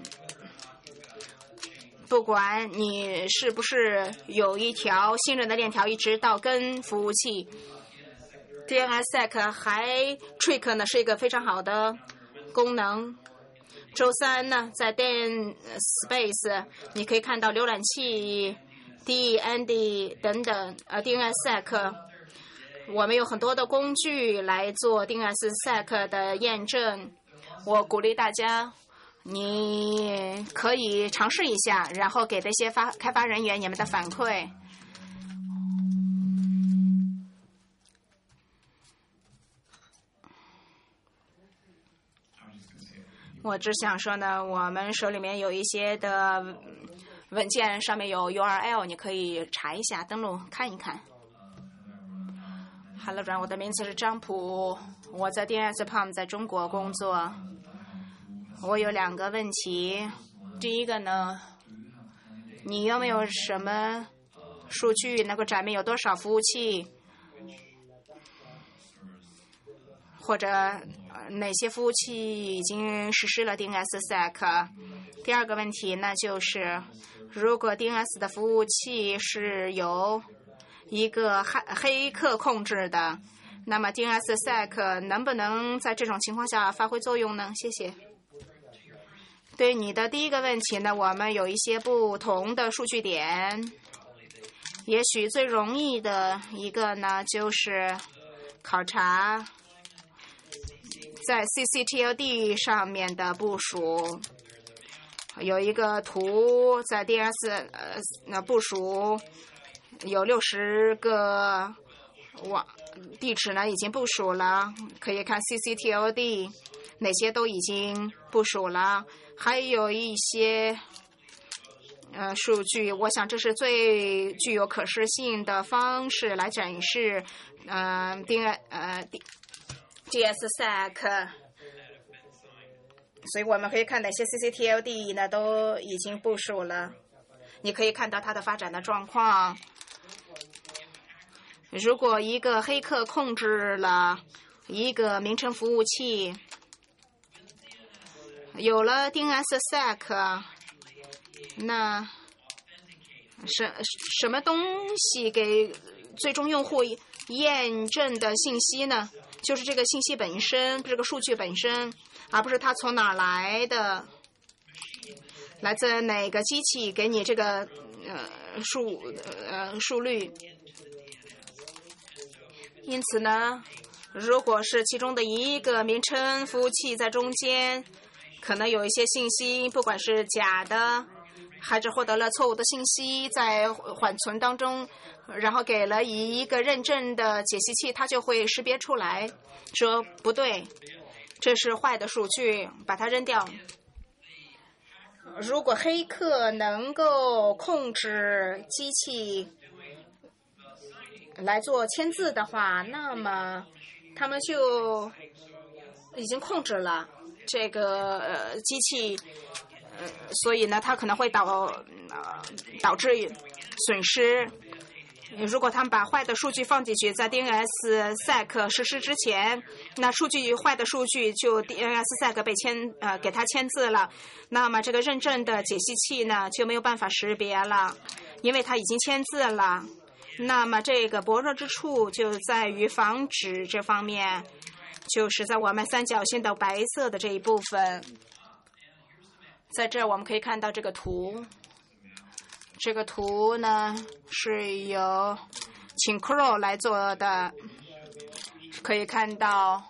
S4: 不管你是不是有一条信任的链条一直到根服务器， DNSSEC 还 trick 呢是一个非常好的功能。周3呢，在 DNSpace 你可以看到浏览器 DND 等等DNSSEC。我们有很多的工具来做 DNSSEC 的验证，我鼓励大家，你可以尝试一下，然后给这些开发人员你们的反馈。我只想说呢，我们手里面有一些的文件，上面有 URL， 你可以查一下，登录看一看。Hello， 我的名字是张普，我在 DNSPalm 在中国工作。我有2个问题。第一个呢，你有没有什么数据能够展明有多少服务器，或者哪些服务器已经实施了 DNSSEC？ 第二个问题呢，就是如果 DNS 的服务器是由一个黑客控制的，那么 DNSSEC 能不能在这种情况下发挥作用呢？谢谢。对你的第一个问题呢，我们有一些不同的数据点。也许最容易的一个呢，就是考察在 ccTLD 上面的部署。有一个图在 DNS 部署。有60个地址呢已经部署了，可以看 ccTLD 哪些都已经部署了，还有一些数据，我想这是最具有可视性的方式来展示DNSSEC。所以我们可以看哪些 ccTLD 呢都已经部署了，你可以看到它的发展的状况。如果一个黑客控制了一个名称服务器。有了 DNSSEC， 那什么东西给最终用户验证的信息呢？就是这个信息本身，这个数据本身，而不是它从哪儿来的，来自哪个机器给你这个数率。因此呢，如果是其中的一个名称服务器在中间，可能有一些信息，不管是假的，还是获得了错误的信息，在缓存当中，然后给了一个认证的解析器，它就会识别出来，说不对，这是坏的数据，把它扔掉。如果黑客能够控制机器来做签字的话，那么他们就已经控制了这个机器，所以呢，它可能会导致损失。如果他们把坏的数据放进去，在 DNSSEC 实施之前，那坏的数据就 DNSSEC 被给它签字了，那么这个认证的解析器呢就没有办法识别了，因为它已经签字了。那么这个薄弱之处就在于防止这方面，就是在我们三角形的白色的这一部分。在这儿我们可以看到这个图，这个图呢是由 Chinkro 来做的，可以看到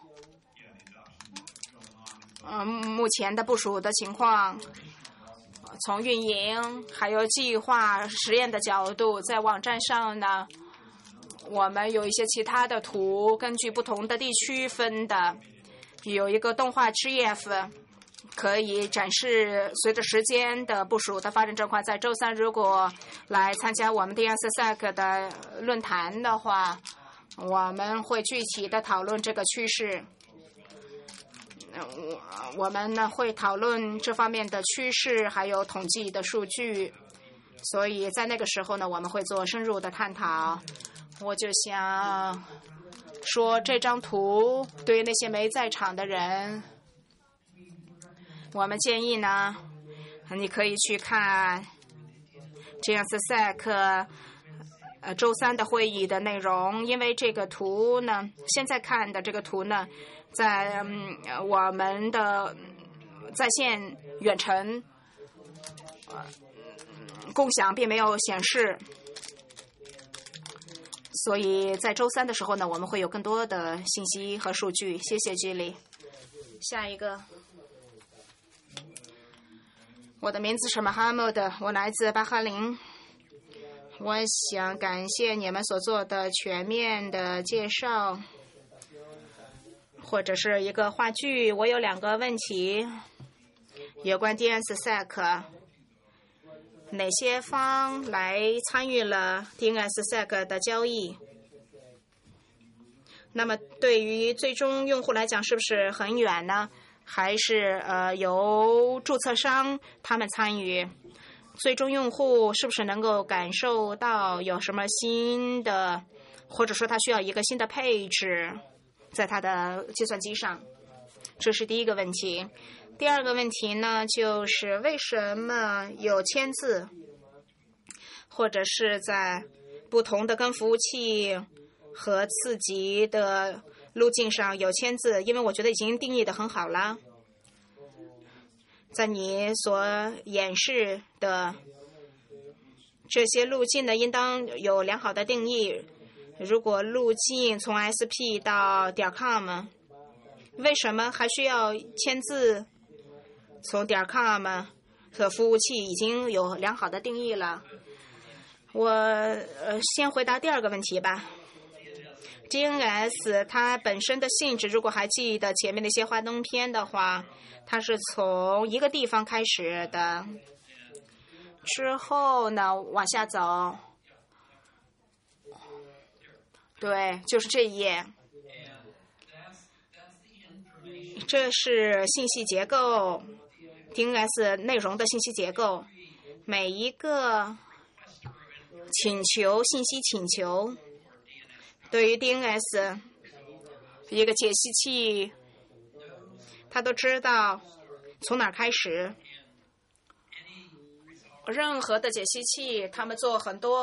S4: 目前的部署的情况，从运营还有计划实验的角度，在网站上呢，我们有一些其他的图，根据不同的地区分的，有一个动画 GIF 可以展示随着时间的部署的发展状况。在周三如果来参加我们 DNSSEC 的论坛的话，我们会具体的讨论这个趋势。我们呢会讨论这方面的趋势，还有统计的数据，所以在那个时候呢，我们会做深入的探讨。我就想说，这张图对于那些没在场的人，我们建议呢，你可以去看DNSSEC周三的会议的内容，因为这个图呢，现在看的这个图呢，在我们的在线远程共享并没有显示，所以在周三的时候呢，我们会有更多的信息和数据。谢谢居里。下一个，我的名字是马哈默德，我来自巴哈林。我想感谢你们所做的全面的介绍，或者是一个话剧。我有2个问题，有关 DNSSEC， 哪些方来参与了 DNSSEC 的交易？那么对于最终用户来讲，是不是很远呢？还是由注册商他们参与？最终用户是不是能够感受到有什么新的，或者说他需要一个新的配置在他的计算机上？这是第一个问题。第二个问题呢，就是为什么有签字，或者是在不同的跟服务器和次级的路径上有签字？因为我觉得已经定义得很好了。在你所演示的这些路径呢，应当有良好的定义。如果路径从 SP 到 .com， 为什么还需要签字？从 .com 和服务器已经有良好的定义了。我先回答第二个问题吧。DNS 它本身的性质，如果还记得前面那些幻灯片的话，它是从一个地方开始的，之后呢往下走。对，就是这一页。这是信息结构 ，DNS 内容的信息结构。每一个请求信息请求，对于 DNS 一个解析器，他都知道从哪儿开始。任何的解析器，他们做很多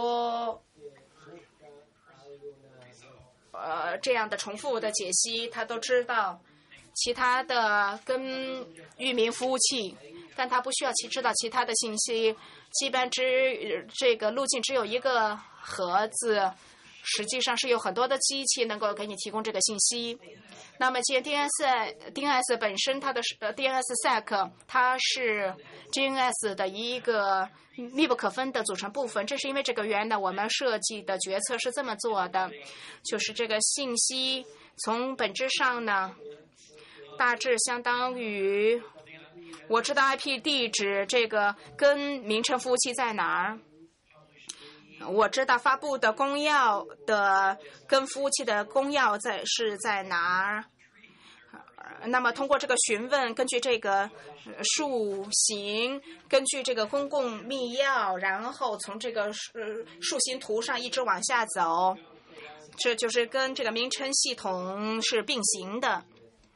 S4: 这样的重复的解析，他都知道。其他的跟域名服务器，但他不需要知道其他的信息，基本这个路径只有一个盒子，实际上是有很多的机器能够给你提供这个信息。那么既然 DNS 本身它的DNSSEC 它是 DNS 的一个密不可分的组成部分，正是因为这个原因呢，我们设计的决策是这么做的，就是这个信息从本质上呢，大致相当于我知道 IP 地址这个跟名称服务器在哪儿，我知道发布的公钥的跟服务器的公钥是在哪儿。那么通过这个询问，根据这个树形，根据这个公共密钥，然后从这个树形图上一直往下走，这就是跟这个名称系统是并行的。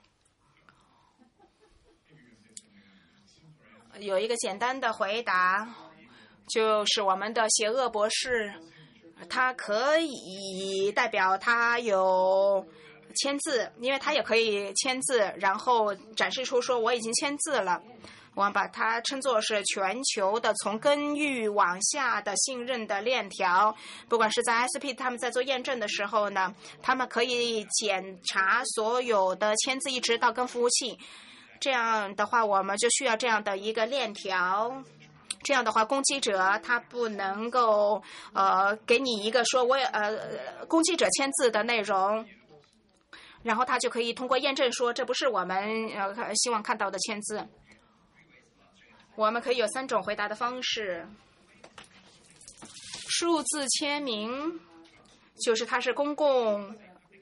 S4: 有一个简单的回答，就是我们的邪恶博士，他可以代表他有签字，因为他也可以签字，然后展示出说我已经签字了。我们把它称作是全球的从根域往下的信任的链条。不管是在 SP 他们在做验证的时候呢，他们可以检查所有的签字一直到跟服务器。这样的话，我们就需要这样的一个链条。这样的话，攻击者他不能够给你一个说攻击者签字的内容，然后他就可以通过验证说这不是我们希望看到的签字。我们可以有3种回答的方式。数字签名就是它是公共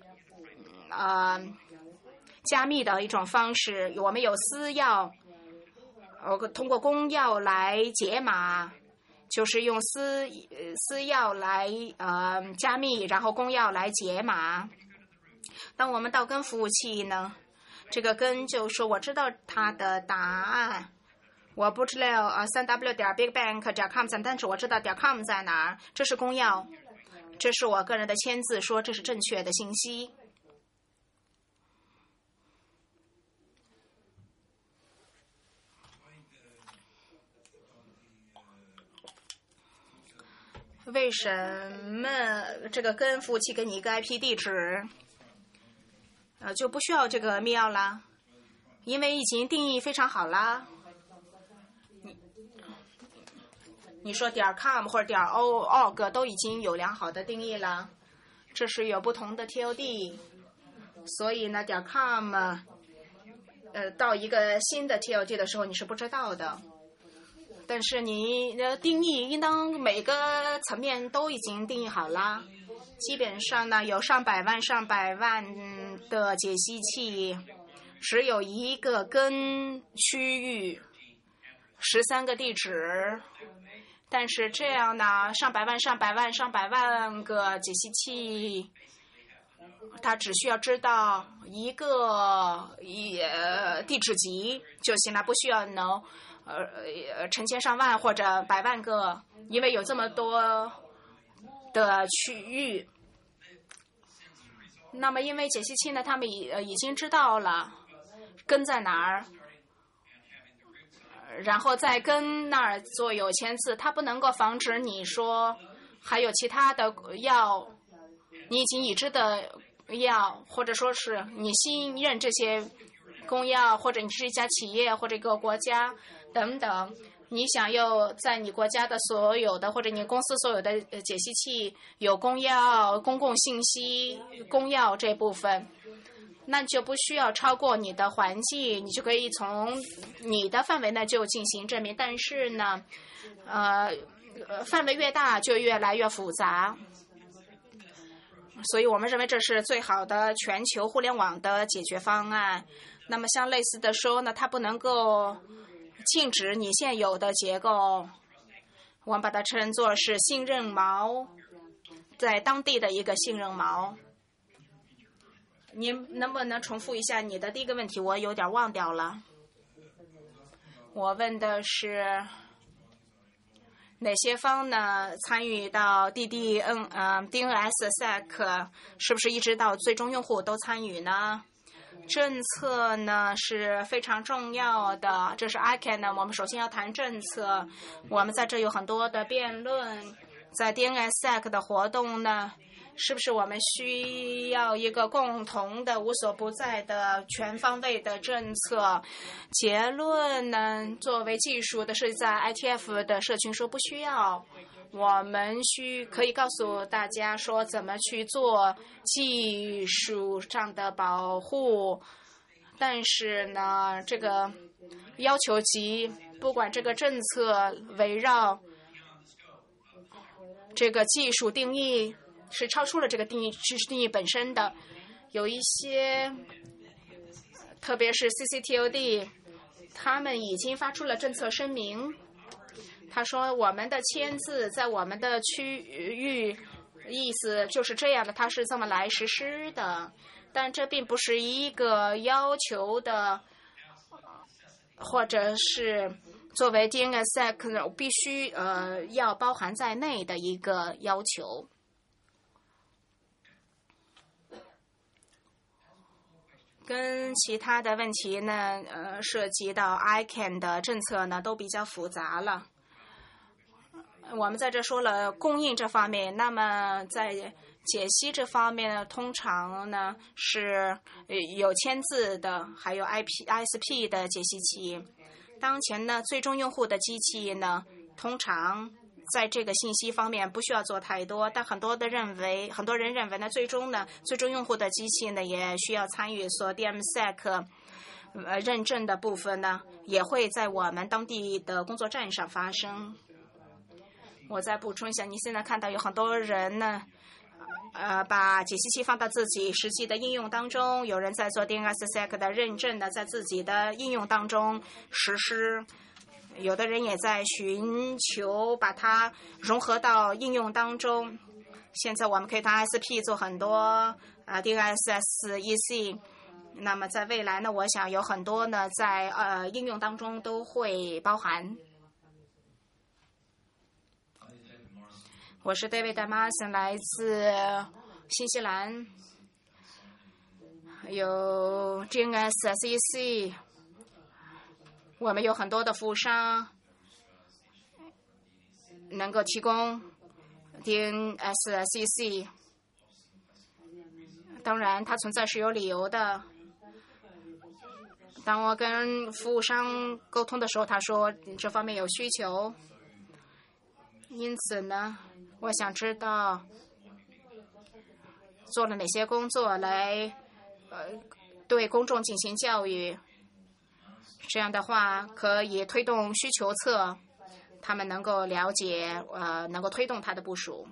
S4: 加密的一种方式，我们有私钥，通过公钥来解码，就是用私钥来加密，然后公钥来解码。当我们到跟服务器呢，这个跟就说我知道它的答案，我不知道3w.bigbank.com， 但是我知道.com 在哪儿，这是公钥，这是我个人的签字，说这是正确的信息。为什么这个跟服务器给你一个 IP 地址，就不需要这个密钥啦？因为已经定义非常好啦。你说.com 或者.org 都已经有良好的定义了，这是有不同的 TLD， 所以呢.com 到一个新的 TLD 的时候你是不知道的。但是你的定义应当每个层面都已经定义好了，基本上呢有上百万的解析器，只有一个跟区域，13个地址。但是这样呢，上百万个解析器，它只需要知道一个地址集就行了，不需要能成千上万或者百万个，因为有这么多的区域。那么因为解析器呢，他们已经知道了根在哪儿，然后在根那儿做有签字，它不能够防止你说还有其他的药，你已经已知的药，或者说是你信任这些公钥，或者你是一家企业或者一个国家等等，你想要在你国家的所有的或者你公司所有的解析器有公钥、公共信息、公钥这部分，那就不需要超过你的环境，你就可以从你的范围内就进行证明。但是呢，范围越大就越来越复杂，所以我们认为这是最好的全球互联网的解决方案。那么像类似的说呢，它不能够禁止你现有的结构，我们把它称作是信任锚，在当地的一个信任锚。 您能不能重复一下你的第一个问题？我有点忘掉了。我问的是哪些方呢参与到 DNS-SEC， 是不是一直到最终用户都参与呢？政策呢是非常重要的，这是 ICANN 呢，我们首先要谈政策。我们在这有很多的辩论，在 DNS-SEC 的活动呢，是不是我们需要一个共同的无所不在的全方位的政策？结论呢，作为技术的是在 ITF 的社群说不需要，我们可以告诉大家说怎么去做技术上的保护，但是呢，这个要求级不管这个政策围绕这个技术定义是超出了这个定义知识定义本身的，有一些特别是 CCTOD 他们已经发出了政策声明，他说我们的签字在我们的区域意思就是这样的，它是这么来实施的，但这并不是一个要求的，或者是作为 DNS-SEC 必须要包含在内的一个要求。跟其他的问题呢，涉及到 ICANN 的政策呢，都比较复杂了。我们在这说了供应这方面，那么在解析这方面呢，通常呢是有签字的，还有 ISP 的解析器。当前呢，最终用户的机器呢，通常在这个信息方面不需要做太多，但很多人认为呢，最终用户的机器呢也需要参与，所 DNS-SEC 认证的部分呢，也会在我们当地的工作站上发生。我再补充一下，你现在看到有很多人呢，把解析器放到自己实际的应用当中，有人在做 DNS-SEC 的认证的，在自己的应用当中实施。有的人也在寻求把它融合到应用当中。现在我们可以当 ISP 做很多DNS-SEC， 那么在未来呢，我想有很多呢在应用当中都会包含。我是 David Marson， 来自新西兰，有 DNS-SEC。我们有很多的服务商能够提供 DNS-SEC， 当然它存在是有理由的。当我跟服务商沟通的时候，他说这方面有需求，因此呢，我想知道做了哪些工作来对公众进行教育。这样的话可以推动需求侧，他们能够了解能够推动它的部署。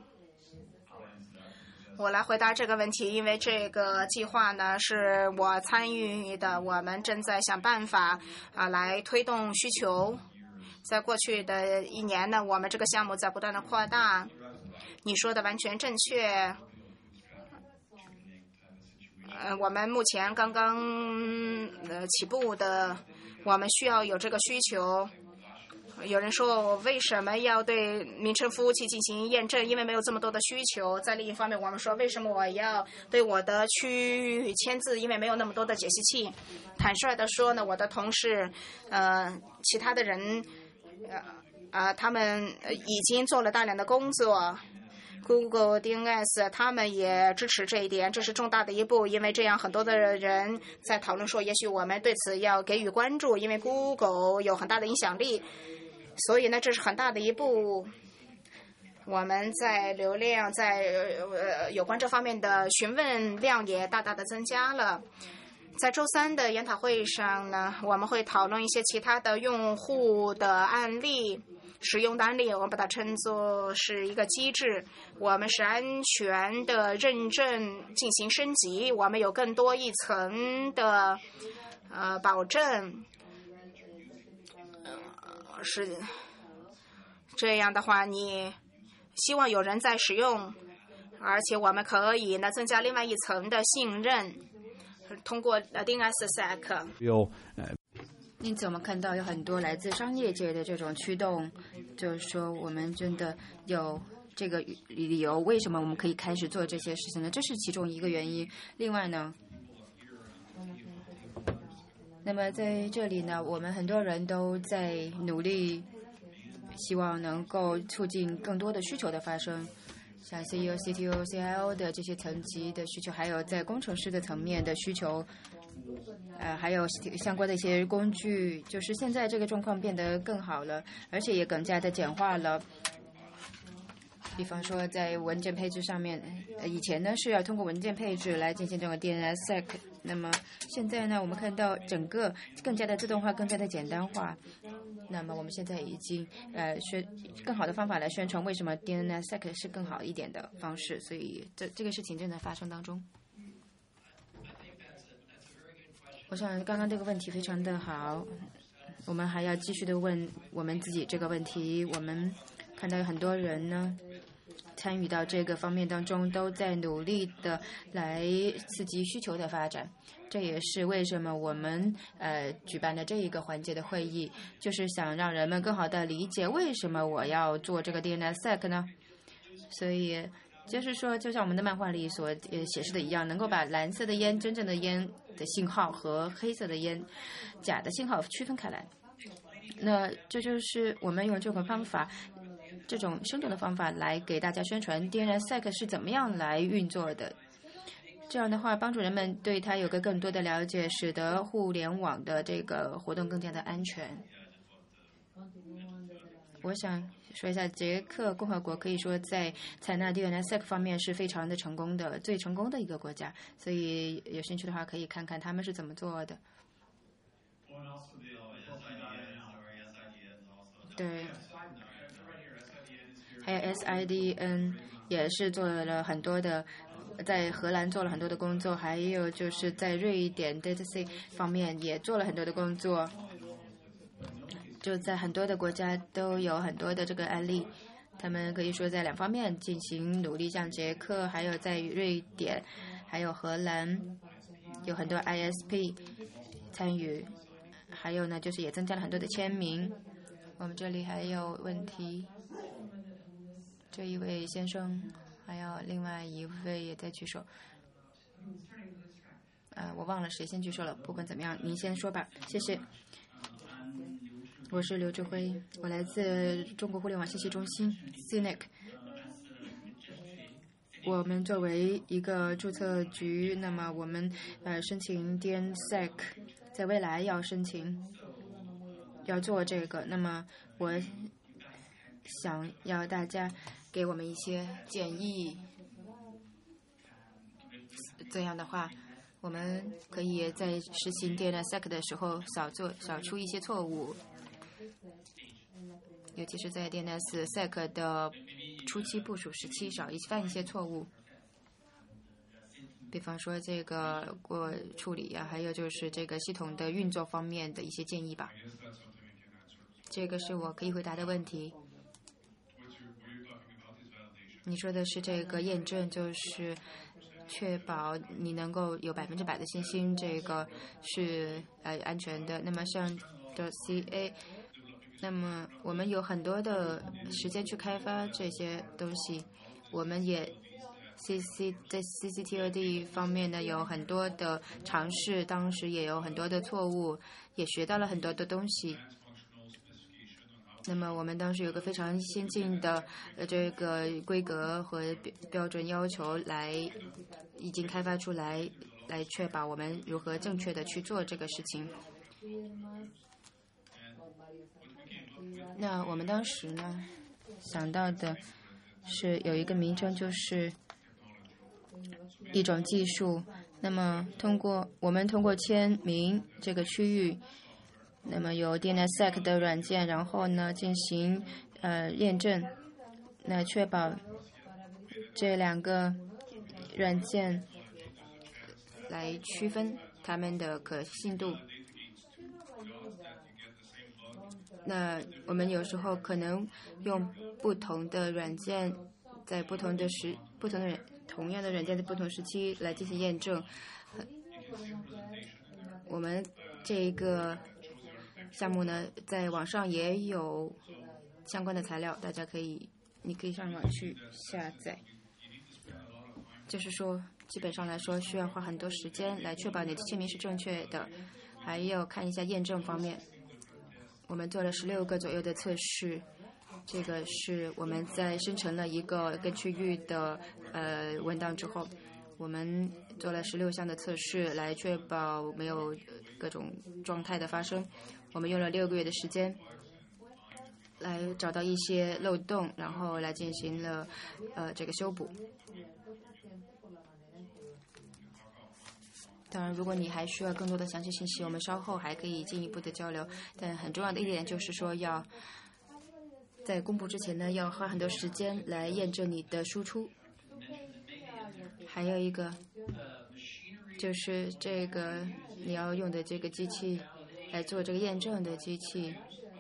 S4: 我来回答这个问题，因为这个计划呢是我参与的，我们正在想办法来推动需求。在过去的1年呢，我们这个项目在不断的扩大。你说的完全正确。我们目前刚刚起步的，我们需要有这个需求。有人说我为什么要对名称服务器进行验证？因为没有这么多的需求。在另一方面，我们说为什么我要对我的区域签字？因为没有那么多的解析器。坦率地说呢，我的同事其他的人他们已经做了大量的工作。Google DNS 他们也支持这一点，这是重大的一步，因为这样很多的人在讨论说，也许我们对此要给予关注，因为 Google 有很大的影响力，所以呢，这是很大的一步。我们在流量在有关这方面的询问量也大大的增加了。在周3的研讨会上呢，我们会讨论一些其他的用户的案例。使用的案例，我们把它称作是一个机制。我们是安全的认证进行升级，我们有更多一层的保证。是这样的话，你希望有人在使用，而且我们可以呢增加另外一层的信任。 通过DNSSEC。
S2: 因此，我们看到有很多来自商业界的这种驱动，就是说我们真的有这个理由，为什么我们可以开始做这些事情呢？这是其中一个原因。另外呢，那么在这里呢，我们很多人都在努力，希望能够促进更多的需求的发生，像 CEO、CTO、CIO 的这些层级的需求，还有在工程师的层面的需求。还有相关的一些工具，就是现在这个状况变得更好了，而且也更加的简化了。比方说，在文件配置上面，以前呢是要通过文件配置来进行这种 DNSSEC， 那么现在呢，我们看到整个更加的自动化，更加的简单化。那么我们现在已经更好的方法来宣传为什么 DNSSEC 是更好一点的方式，所以这个事情正在发生当中。我想刚刚这个问题非常的好，我们还要继续的问我们自己这个问题。我们看到有很多人呢参与到这个方面当中，都在努力的来刺激需求的发展。这也是为什么我们举办的这一个环节的会议，就是想让人们更好的理解为什么我要做这个 DNSSEC 呢？所以就是说，就像我们的漫画里所显示的一样，能够把蓝色的烟、真正的烟的信号和黑色的烟、假的信号区分开来。那这就是我们用这种方法，这种生动的方法来给大家宣传 DNSSEC 是怎么样来运作的。这样的话，帮助人们对它有个更多的了解，使得互联网的这个活动更加的安全。我想说一下，捷克共和国可以说在采纳 DNSSEC 方面是非常的成功的，最成功的一个国家。所以有兴趣的话，可以看看他们是怎么做的。对，还有 SIDN 也是做了很多的，在荷兰做了很多的工作，还有就是在瑞典 DataC 方面也做了很多的工作。就在很多的国家都有很多的这个案例，他们可以说在两方面进行努力，像捷克，还有在瑞典，还有荷兰，有很多 ISP 参与，还有呢就是也增加了很多的签名。我们这里还有问题，这一位先生，还有另外一位也在举手。我忘了谁先举手了，不管怎么样，您先说吧，谢谢。我是刘志辉，我来自中国互联网信息中心 CNIC。我们作为一个注册局，那么我们申请 DNSSEC， 在未来要申请要做这个，那么我想要大家给我们一些建议。这样的话，我们可以在实行 DNSSEC 的时候少出一些错误。尤其是在 DNSSEC 的初期部署时期，犯一些错误，比方说这个处理还有就是这个系统的运作方面的一些建议吧。这个是我可以回答的问题。你说的是这个验证，就是确保你能够有100%的信心，这个是安全的。那么像的 CA。那么我们有很多的时间去开发这些东西，我们也在 CCTLD 方面呢有很多的尝试，当时也有很多的错误，也学到了很多的东西。那么我们当时有个非常先进的这个规格和标准要求已经开发出来，来确保我们如何正确的去做这个事情。那我们当时呢想到的是有一个名称，就是一种技术。那么我们通过签名这个区域，那么有 DNSSEC 的软件，然后呢进行验证，那确保这两个软件来区分它们的可信度。那我们有时候可能用不同的软件，在同样的软件在不同时期来进行验证。 我们这个项目呢，在网上也有相关的材料，你可以上网去下载。就是说，基本上来说，需要花很多时间来确保你的签名是正确的，还要看一下验证方面。我们做了16个左右的测试，这个是我们在生成了一个跟区域的文档之后，我们做了16项的测试，来确保没有各种状态的发生。我们用了6个月的时间，来找到一些漏洞，然后来进行了这个修补。当然，如果你还需要更多的详细信息，我们稍后还可以进一步的交流。但很重要的一点就是说，要在公布之前呢，要花很多时间来验证你的输出。还有一个就是这个你要用的这个机器来做这个验证的机器，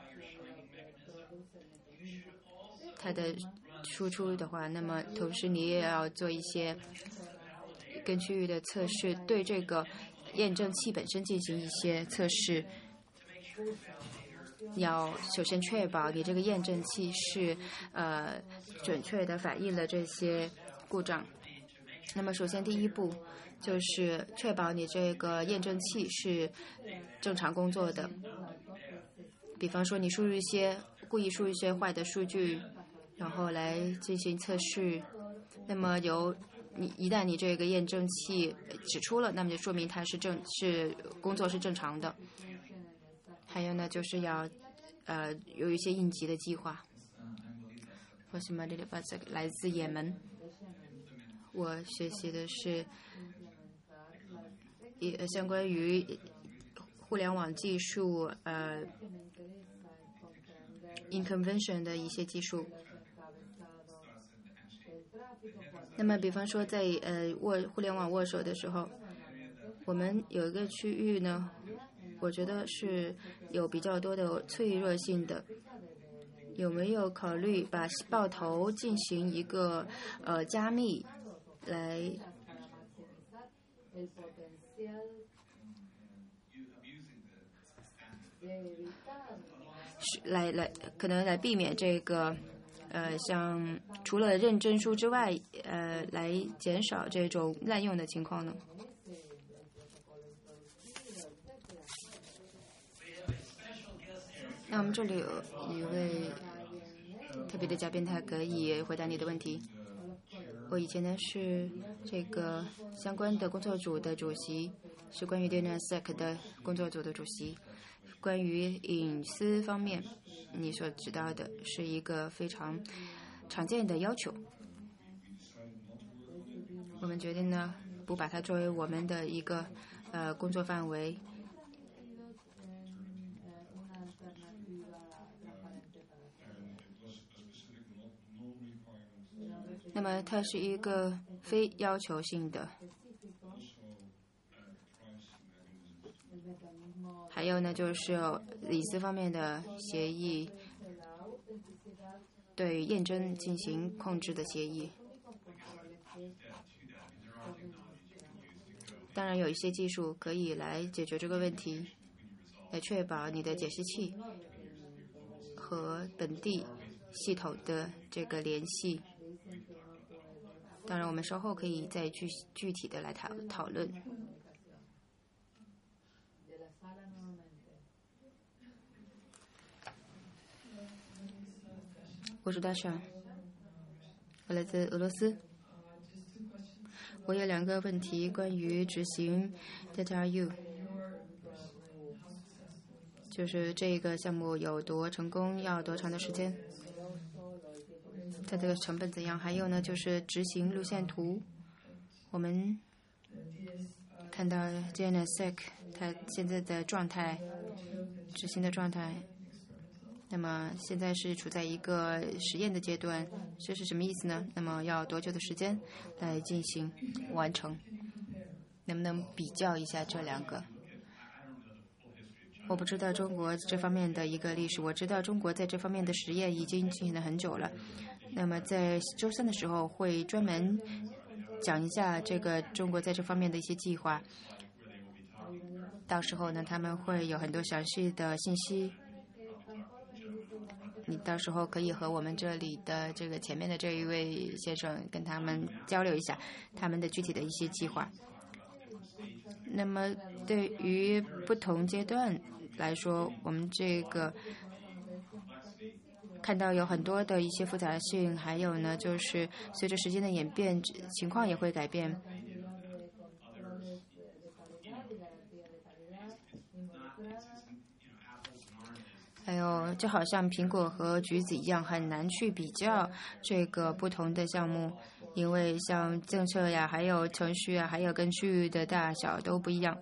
S2: 它的输出的话，那么同时你也要做一些跟区域的测试，对这个验证器本身进行一些测试。要首先确保你这个验证器是准确的反映了这些故障。那么首先第一步就是确保你这个验证器是正常工作的。比方说你故意输入一些坏的数据，然后来进行测试，那么一旦你这个验证器指出了，那么就说明它是工作是正常的。还有呢，就是要有一些应急的计划。我是马里巴这个来自也门，我学习的是相关于互联网技术inconvention 的一些技术。那么比方说在互联网握手的时候，我们有一个区域呢，我觉得是有比较多的脆弱性的。有没有考虑把爆头进行一个加密可能来避免这个像除了认证书之外来减少这种滥用的情况呢？那我们这里有一位特别的嘉宾，他可以回答你的问题。我以前呢是这个相关的工作组的主席，是关于 DNSSEC 的工作组的主席。关于隐私方面，你所知道的是一个非常常见的要求。我们决定呢不把它作为我们的一个工作范围。那么它是一个非要求性的。还有呢，就是隐私方面的协议，对验证进行控制的协议。当然有一些技术可以来解决这个问题，来确保你的解析器和本地系统的这个联系。当然我们稍后可以再具体的来讨论。我是大傻，我来自俄罗斯。我有2个问题关于执行 DataRU， 就是这个项目有多成功，要多长的时间，它这个成本怎样？还有呢，就是执行路线图。我们看到 DNSSEC 它现在的状态，执行的状态。那么现在是处在一个实验的阶段，这是什么意思呢？那么要多久的时间来进行完成？能不能比较一下这2个？我不知道中国这方面的一个历史，我知道中国在这方面的实验已经进行了很久了。那么在周3的时候会专门讲一下这个中国在这方面的一些计划。 到时候呢，他们会有很多详细的信息。你到时候可以和我们这里的这个前面的这一位先生跟他们交流一下他们的具体的一些计划。那么对于不同阶段来说，我们这个看到有很多的一些复杂性，还有呢，就是随着时间的演变，情况也会改变。还有，就好像苹果和橘子一样，很难去比较这个不同的项目，因为像政策呀，还有程序啊，还有跟区域的大小都不一样。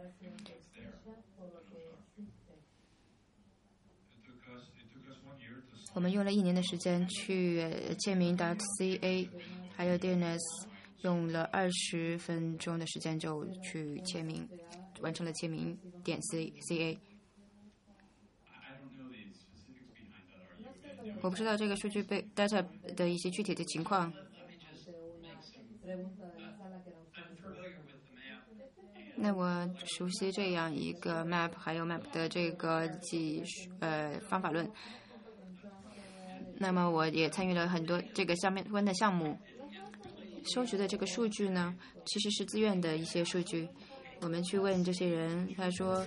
S2: 我们用了1年的时间去签名 .ca， 还有 DNS 用了20分钟的时间就去签名，完成了签名.ca。我不知道这个数据被 data 的一些具体的情况。那我熟悉这样一个 map， 还有 map 的这个方法论。那么我也参与了很多这个相关的项目。收集的这个数据呢，其实是自愿的一些数据。我们去问这些人，他说，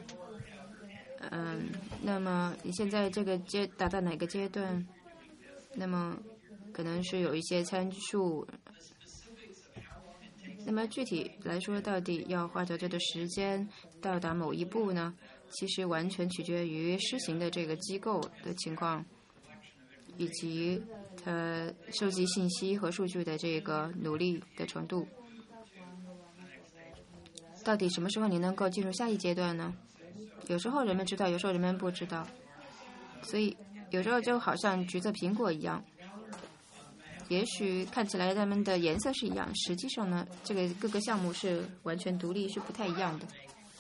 S2: 那么你现在这个达到哪个阶段？那么可能是有一些参数。那么具体来说，到底要花多久的时间到达某一步呢？其实完全取决于施行的这个机构的情况，以及它收集信息和数据的这个努力的程度。到底什么时候你能够进入下一阶段呢？有时候人们知道，有时候人们不知道，所以有时候就好像橘子苹果一样，也许看起来它们的颜色是一样，实际上呢，这个各个项目是完全独立，是不太一样的。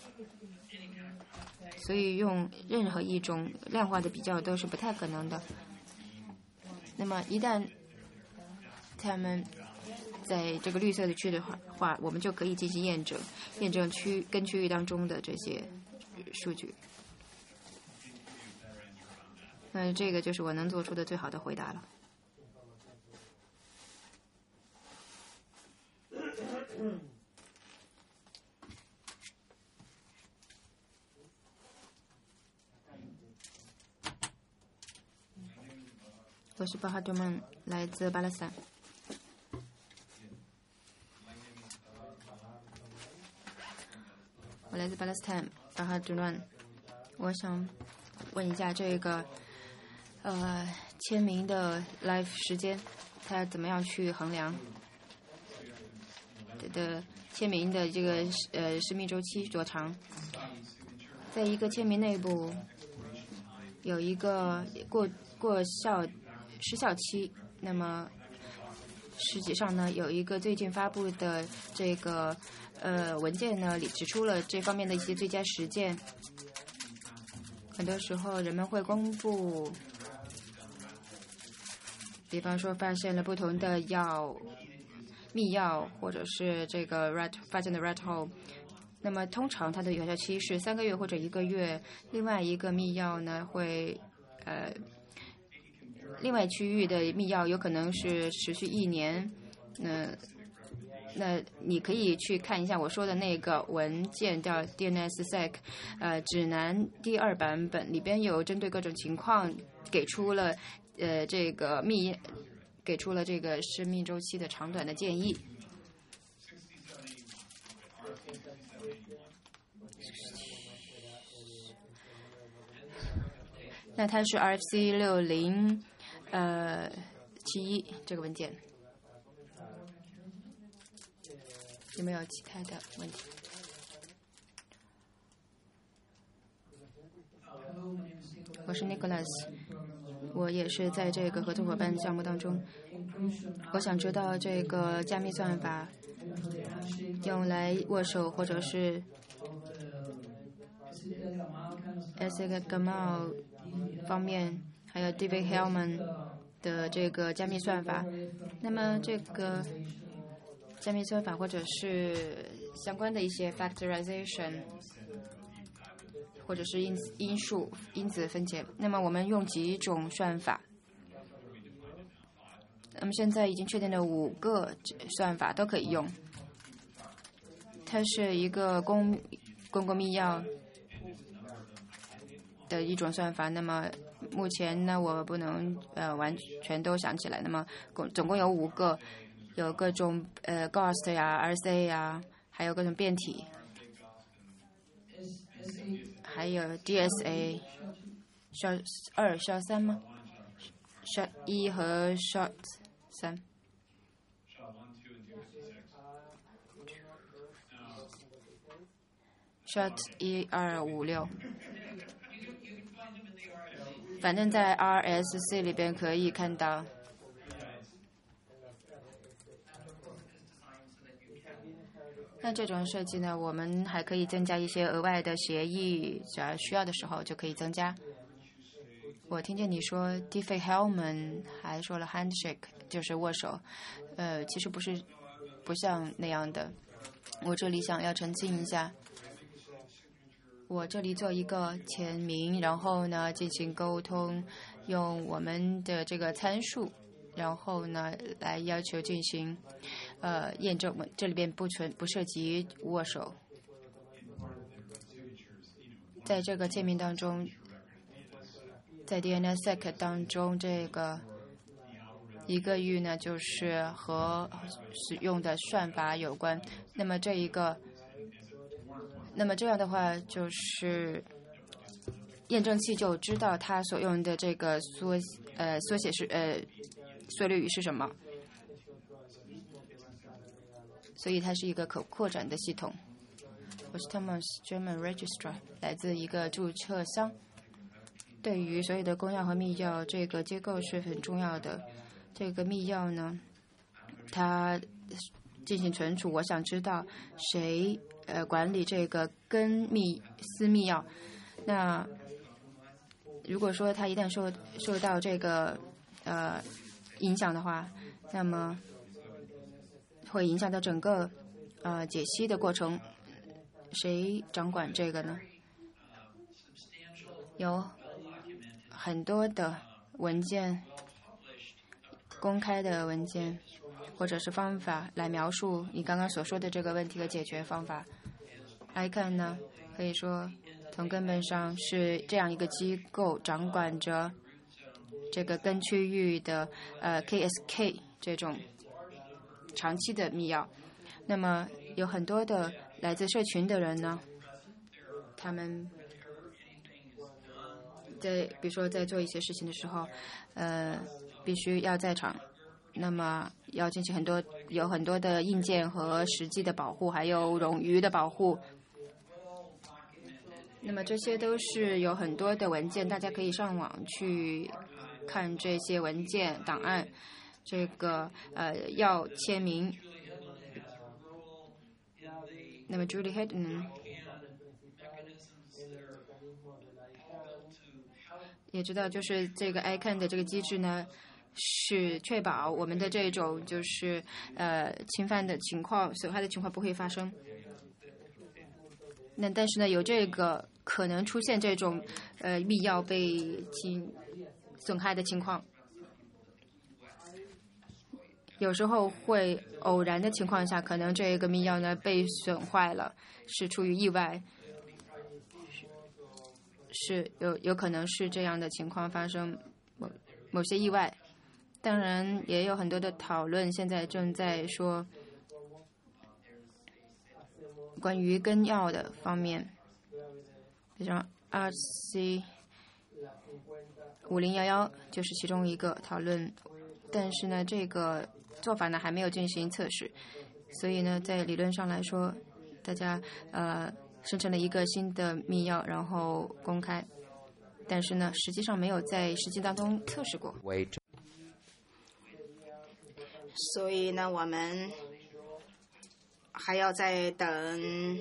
S2: 所以用任何一种量化的比较都是不太可能的。那么一旦他们在这个绿色的区的话，我们就可以进行验证跟区域当中的这些数据。那这个就是我能做出的最好的回答了。我是巴哈杜曼，来自巴勒斯坦。我来自巴勒斯坦巴哈杜曼。我想问一下这个签名的 live 时间，它怎么样去衡量？的签名的这个生命周期多长？在一个签名内部有一个失效期，那么实际上呢，有一个最近发布的这个文件呢，里指出了这方面的一些最佳实践。很多时候人们会公布，比方说发现了不同的密钥，或者是这个发现的 rat hole。那么通常它的有效期是3个月或者1个月。另外一个密钥呢会另外区域的密钥有可能是持续1年。那你可以去看一下我说的那个文件，叫 DNSSEC 指南第2版本，里边有针对各种情况给出了这个生命周期的长短的建议。那它是 RFC 6071这个文件。有没有其他的问题？我是 Nicholas， 我也是在这个合作伙伴项目当中。我想知道这个加密算法用来握手或者是 Isaac Gamal 方面，还有 David Hellman 的这个加密算法。那么这个加密算法或者是相关的一些 factorization， 或者是因子分解。那么我们用几种算法？那么现在已经确定了5个算法都可以用。它是一个公共密钥的一种算法。那么目前呢，我不能完全都想起来。那么总共有5个，有各种GHOST 呀、RSA 呀，还有各种变体，还有 DSA SHA-2 SHA-3吗？SHA-1和 SHA-3。SHA-1、2、5、6，反正在 RSC 里边可以看到。那这种设计呢，我们还可以增加一些额外的协议，只要需要的时候就可以增加。我听见你说 Diffie Hellman 还说了 handshake 就是握手，其实不像那样的。我这里想要澄清一下，我这里做一个签名，然后呢进行沟通，用我们的这个参数，然后呢来要求进行验证。这里边不涉及握手。在这个签名当中，在 DNSSEC 当中，这个一个域呢就是和使用的算法有关。那么这样的话，就是验证器就知道它所用的这个缩写是缩略语是什么，所以它是一个可扩展的系统。我是 Thomas German Registrar， 来自一个注册商。对于所有的公钥和密钥，这个结构是很重要的。这个密钥呢，它进行存储，我想知道谁管理这个私密钥。那如果说它一旦受到这个影响的话，那么会影响到整个解析的过程。谁掌管这个呢？有很多的文件，公开的文件，或者是方法来描述你刚刚所说的这个问题的解决方法。ICANN 呢，可以说从根本上是这样一个机构掌管着这个跟区域的KSK 这种长期的密钥。那么有很多的来自社群的人呢，他们比如说在做一些事情的时候，必须要在场，那么要进行有很多的硬件和实际的保护，还有冗余的保护。那么这些都是有很多的文件，大家可以上网去看这些文件档案。这个要签名。那么 Julie Hayden 也知道，就是这个 ICANN 的这个机制呢，是确保我们的这种就是侵犯的情况、损害的情况不会发生。那但是呢，有这个可能出现这种密钥被损害的情况，有时候会偶然的情况下，可能这个密钥呢被损坏了，是出于意外，是有可能是这样的情况发生，某些意外。当然也有很多的讨论，现在正在说关于根钥的方面，比如 RC 5011就是其中一个讨论，但是呢，这个做法呢还没有进行测试，所以呢，在理论上来说，大家生成了一个新的密钥，然后公开，但是呢，实际上没有在实际当中测试过。
S4: 所以呢，我们还要再等，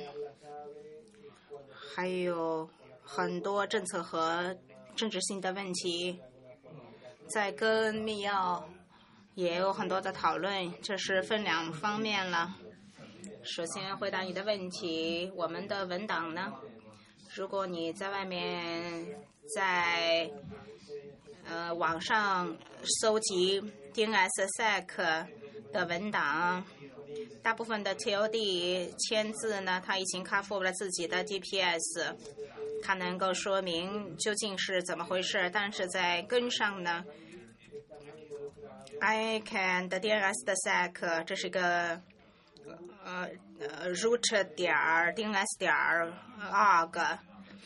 S4: 还有很多政策和政治性的问题，在跟密钥也有很多的讨论，这是分两方面了。首先回答你的问题，我们的文档呢如果你在外面在网上搜集 DNSSEC 的文档，大部分的 TOD 签字呢，它已经 cover 了自己的 DPS， 它能够说明究竟是怎么回事。但是在根上呢 ，ICANN 的 DNS 的 SEC 这是个root 点 DNS 点 org，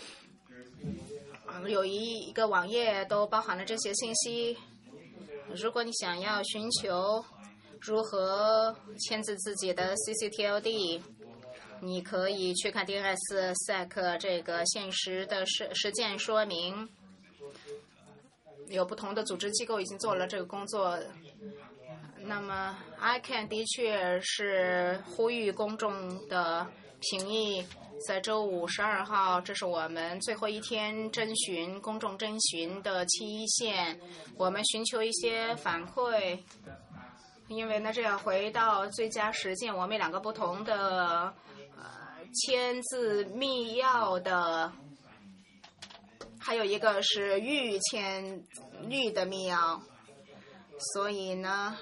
S4: 有一个网页都包含了这些信息。如果你想要寻求如何签字自己的 CCTLD， 你可以去看 DNSSEC 这个现实的实践说明。有不同的组织机构已经做了这个工作。那么 ICANN 的确是呼吁公众的评议，在周五12号，这是我们最后一天公众征询的期限。我们寻求一些反馈，因为呢，这要回到最佳实践，我们有2个不同的签字密钥的，还有一个是预的密钥，所以呢，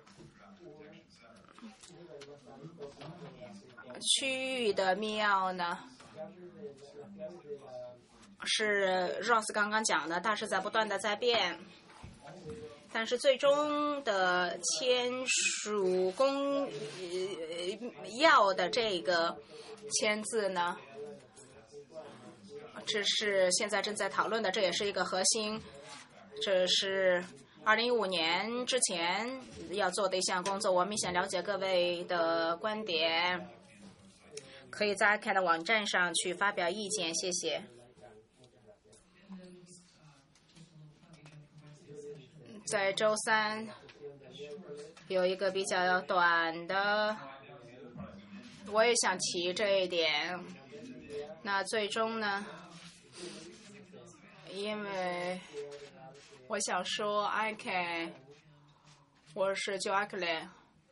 S4: 区域的密钥呢，是 Ross 刚刚讲的，它是在不断的在变，但是最终的签署要的这个签字呢，这是现在正在讨论的，这也是一个核心，这是2015年之前要做的一项工作。我们想了解各位的观点，可以在 ICANN 的网站上去发表意见，谢谢。在周三有一个比较短的，我也想提这一点。那最终呢，因为我想说 ICANN， 我是就 ICANN，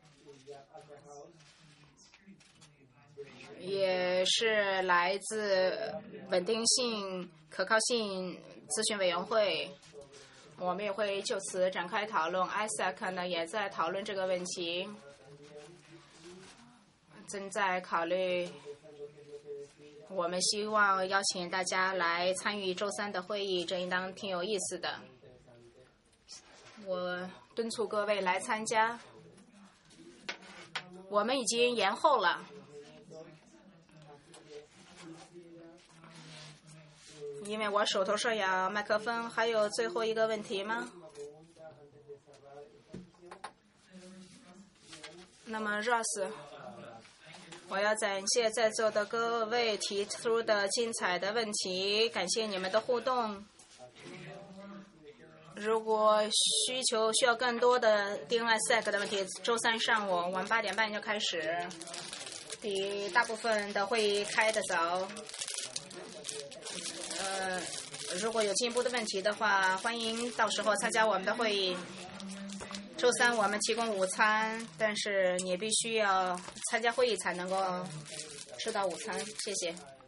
S4: 也是来自稳定性、可靠性咨询委员会，我们也会就此展开讨论。ISAC 呢也在讨论这个问题，正在考虑。我们希望邀请大家来参与周三的会议，这应当挺有意思的。我敦促各位来参加。我们已经延后了，因为我手头上有麦克风。还有最后一个问题吗？那么 Ross， 我要感谢在座的各位提出的精彩的问题，感谢你们的互动。如果需要更多的 DNSSEC 的问题，周三上午我们8点半就开始，比大部分的会议开得早。如果有进一步的问题的话，欢迎到时候参加我们的会议。周三我们提供午餐，但是你必须要参加会议才能够吃到午餐。谢谢。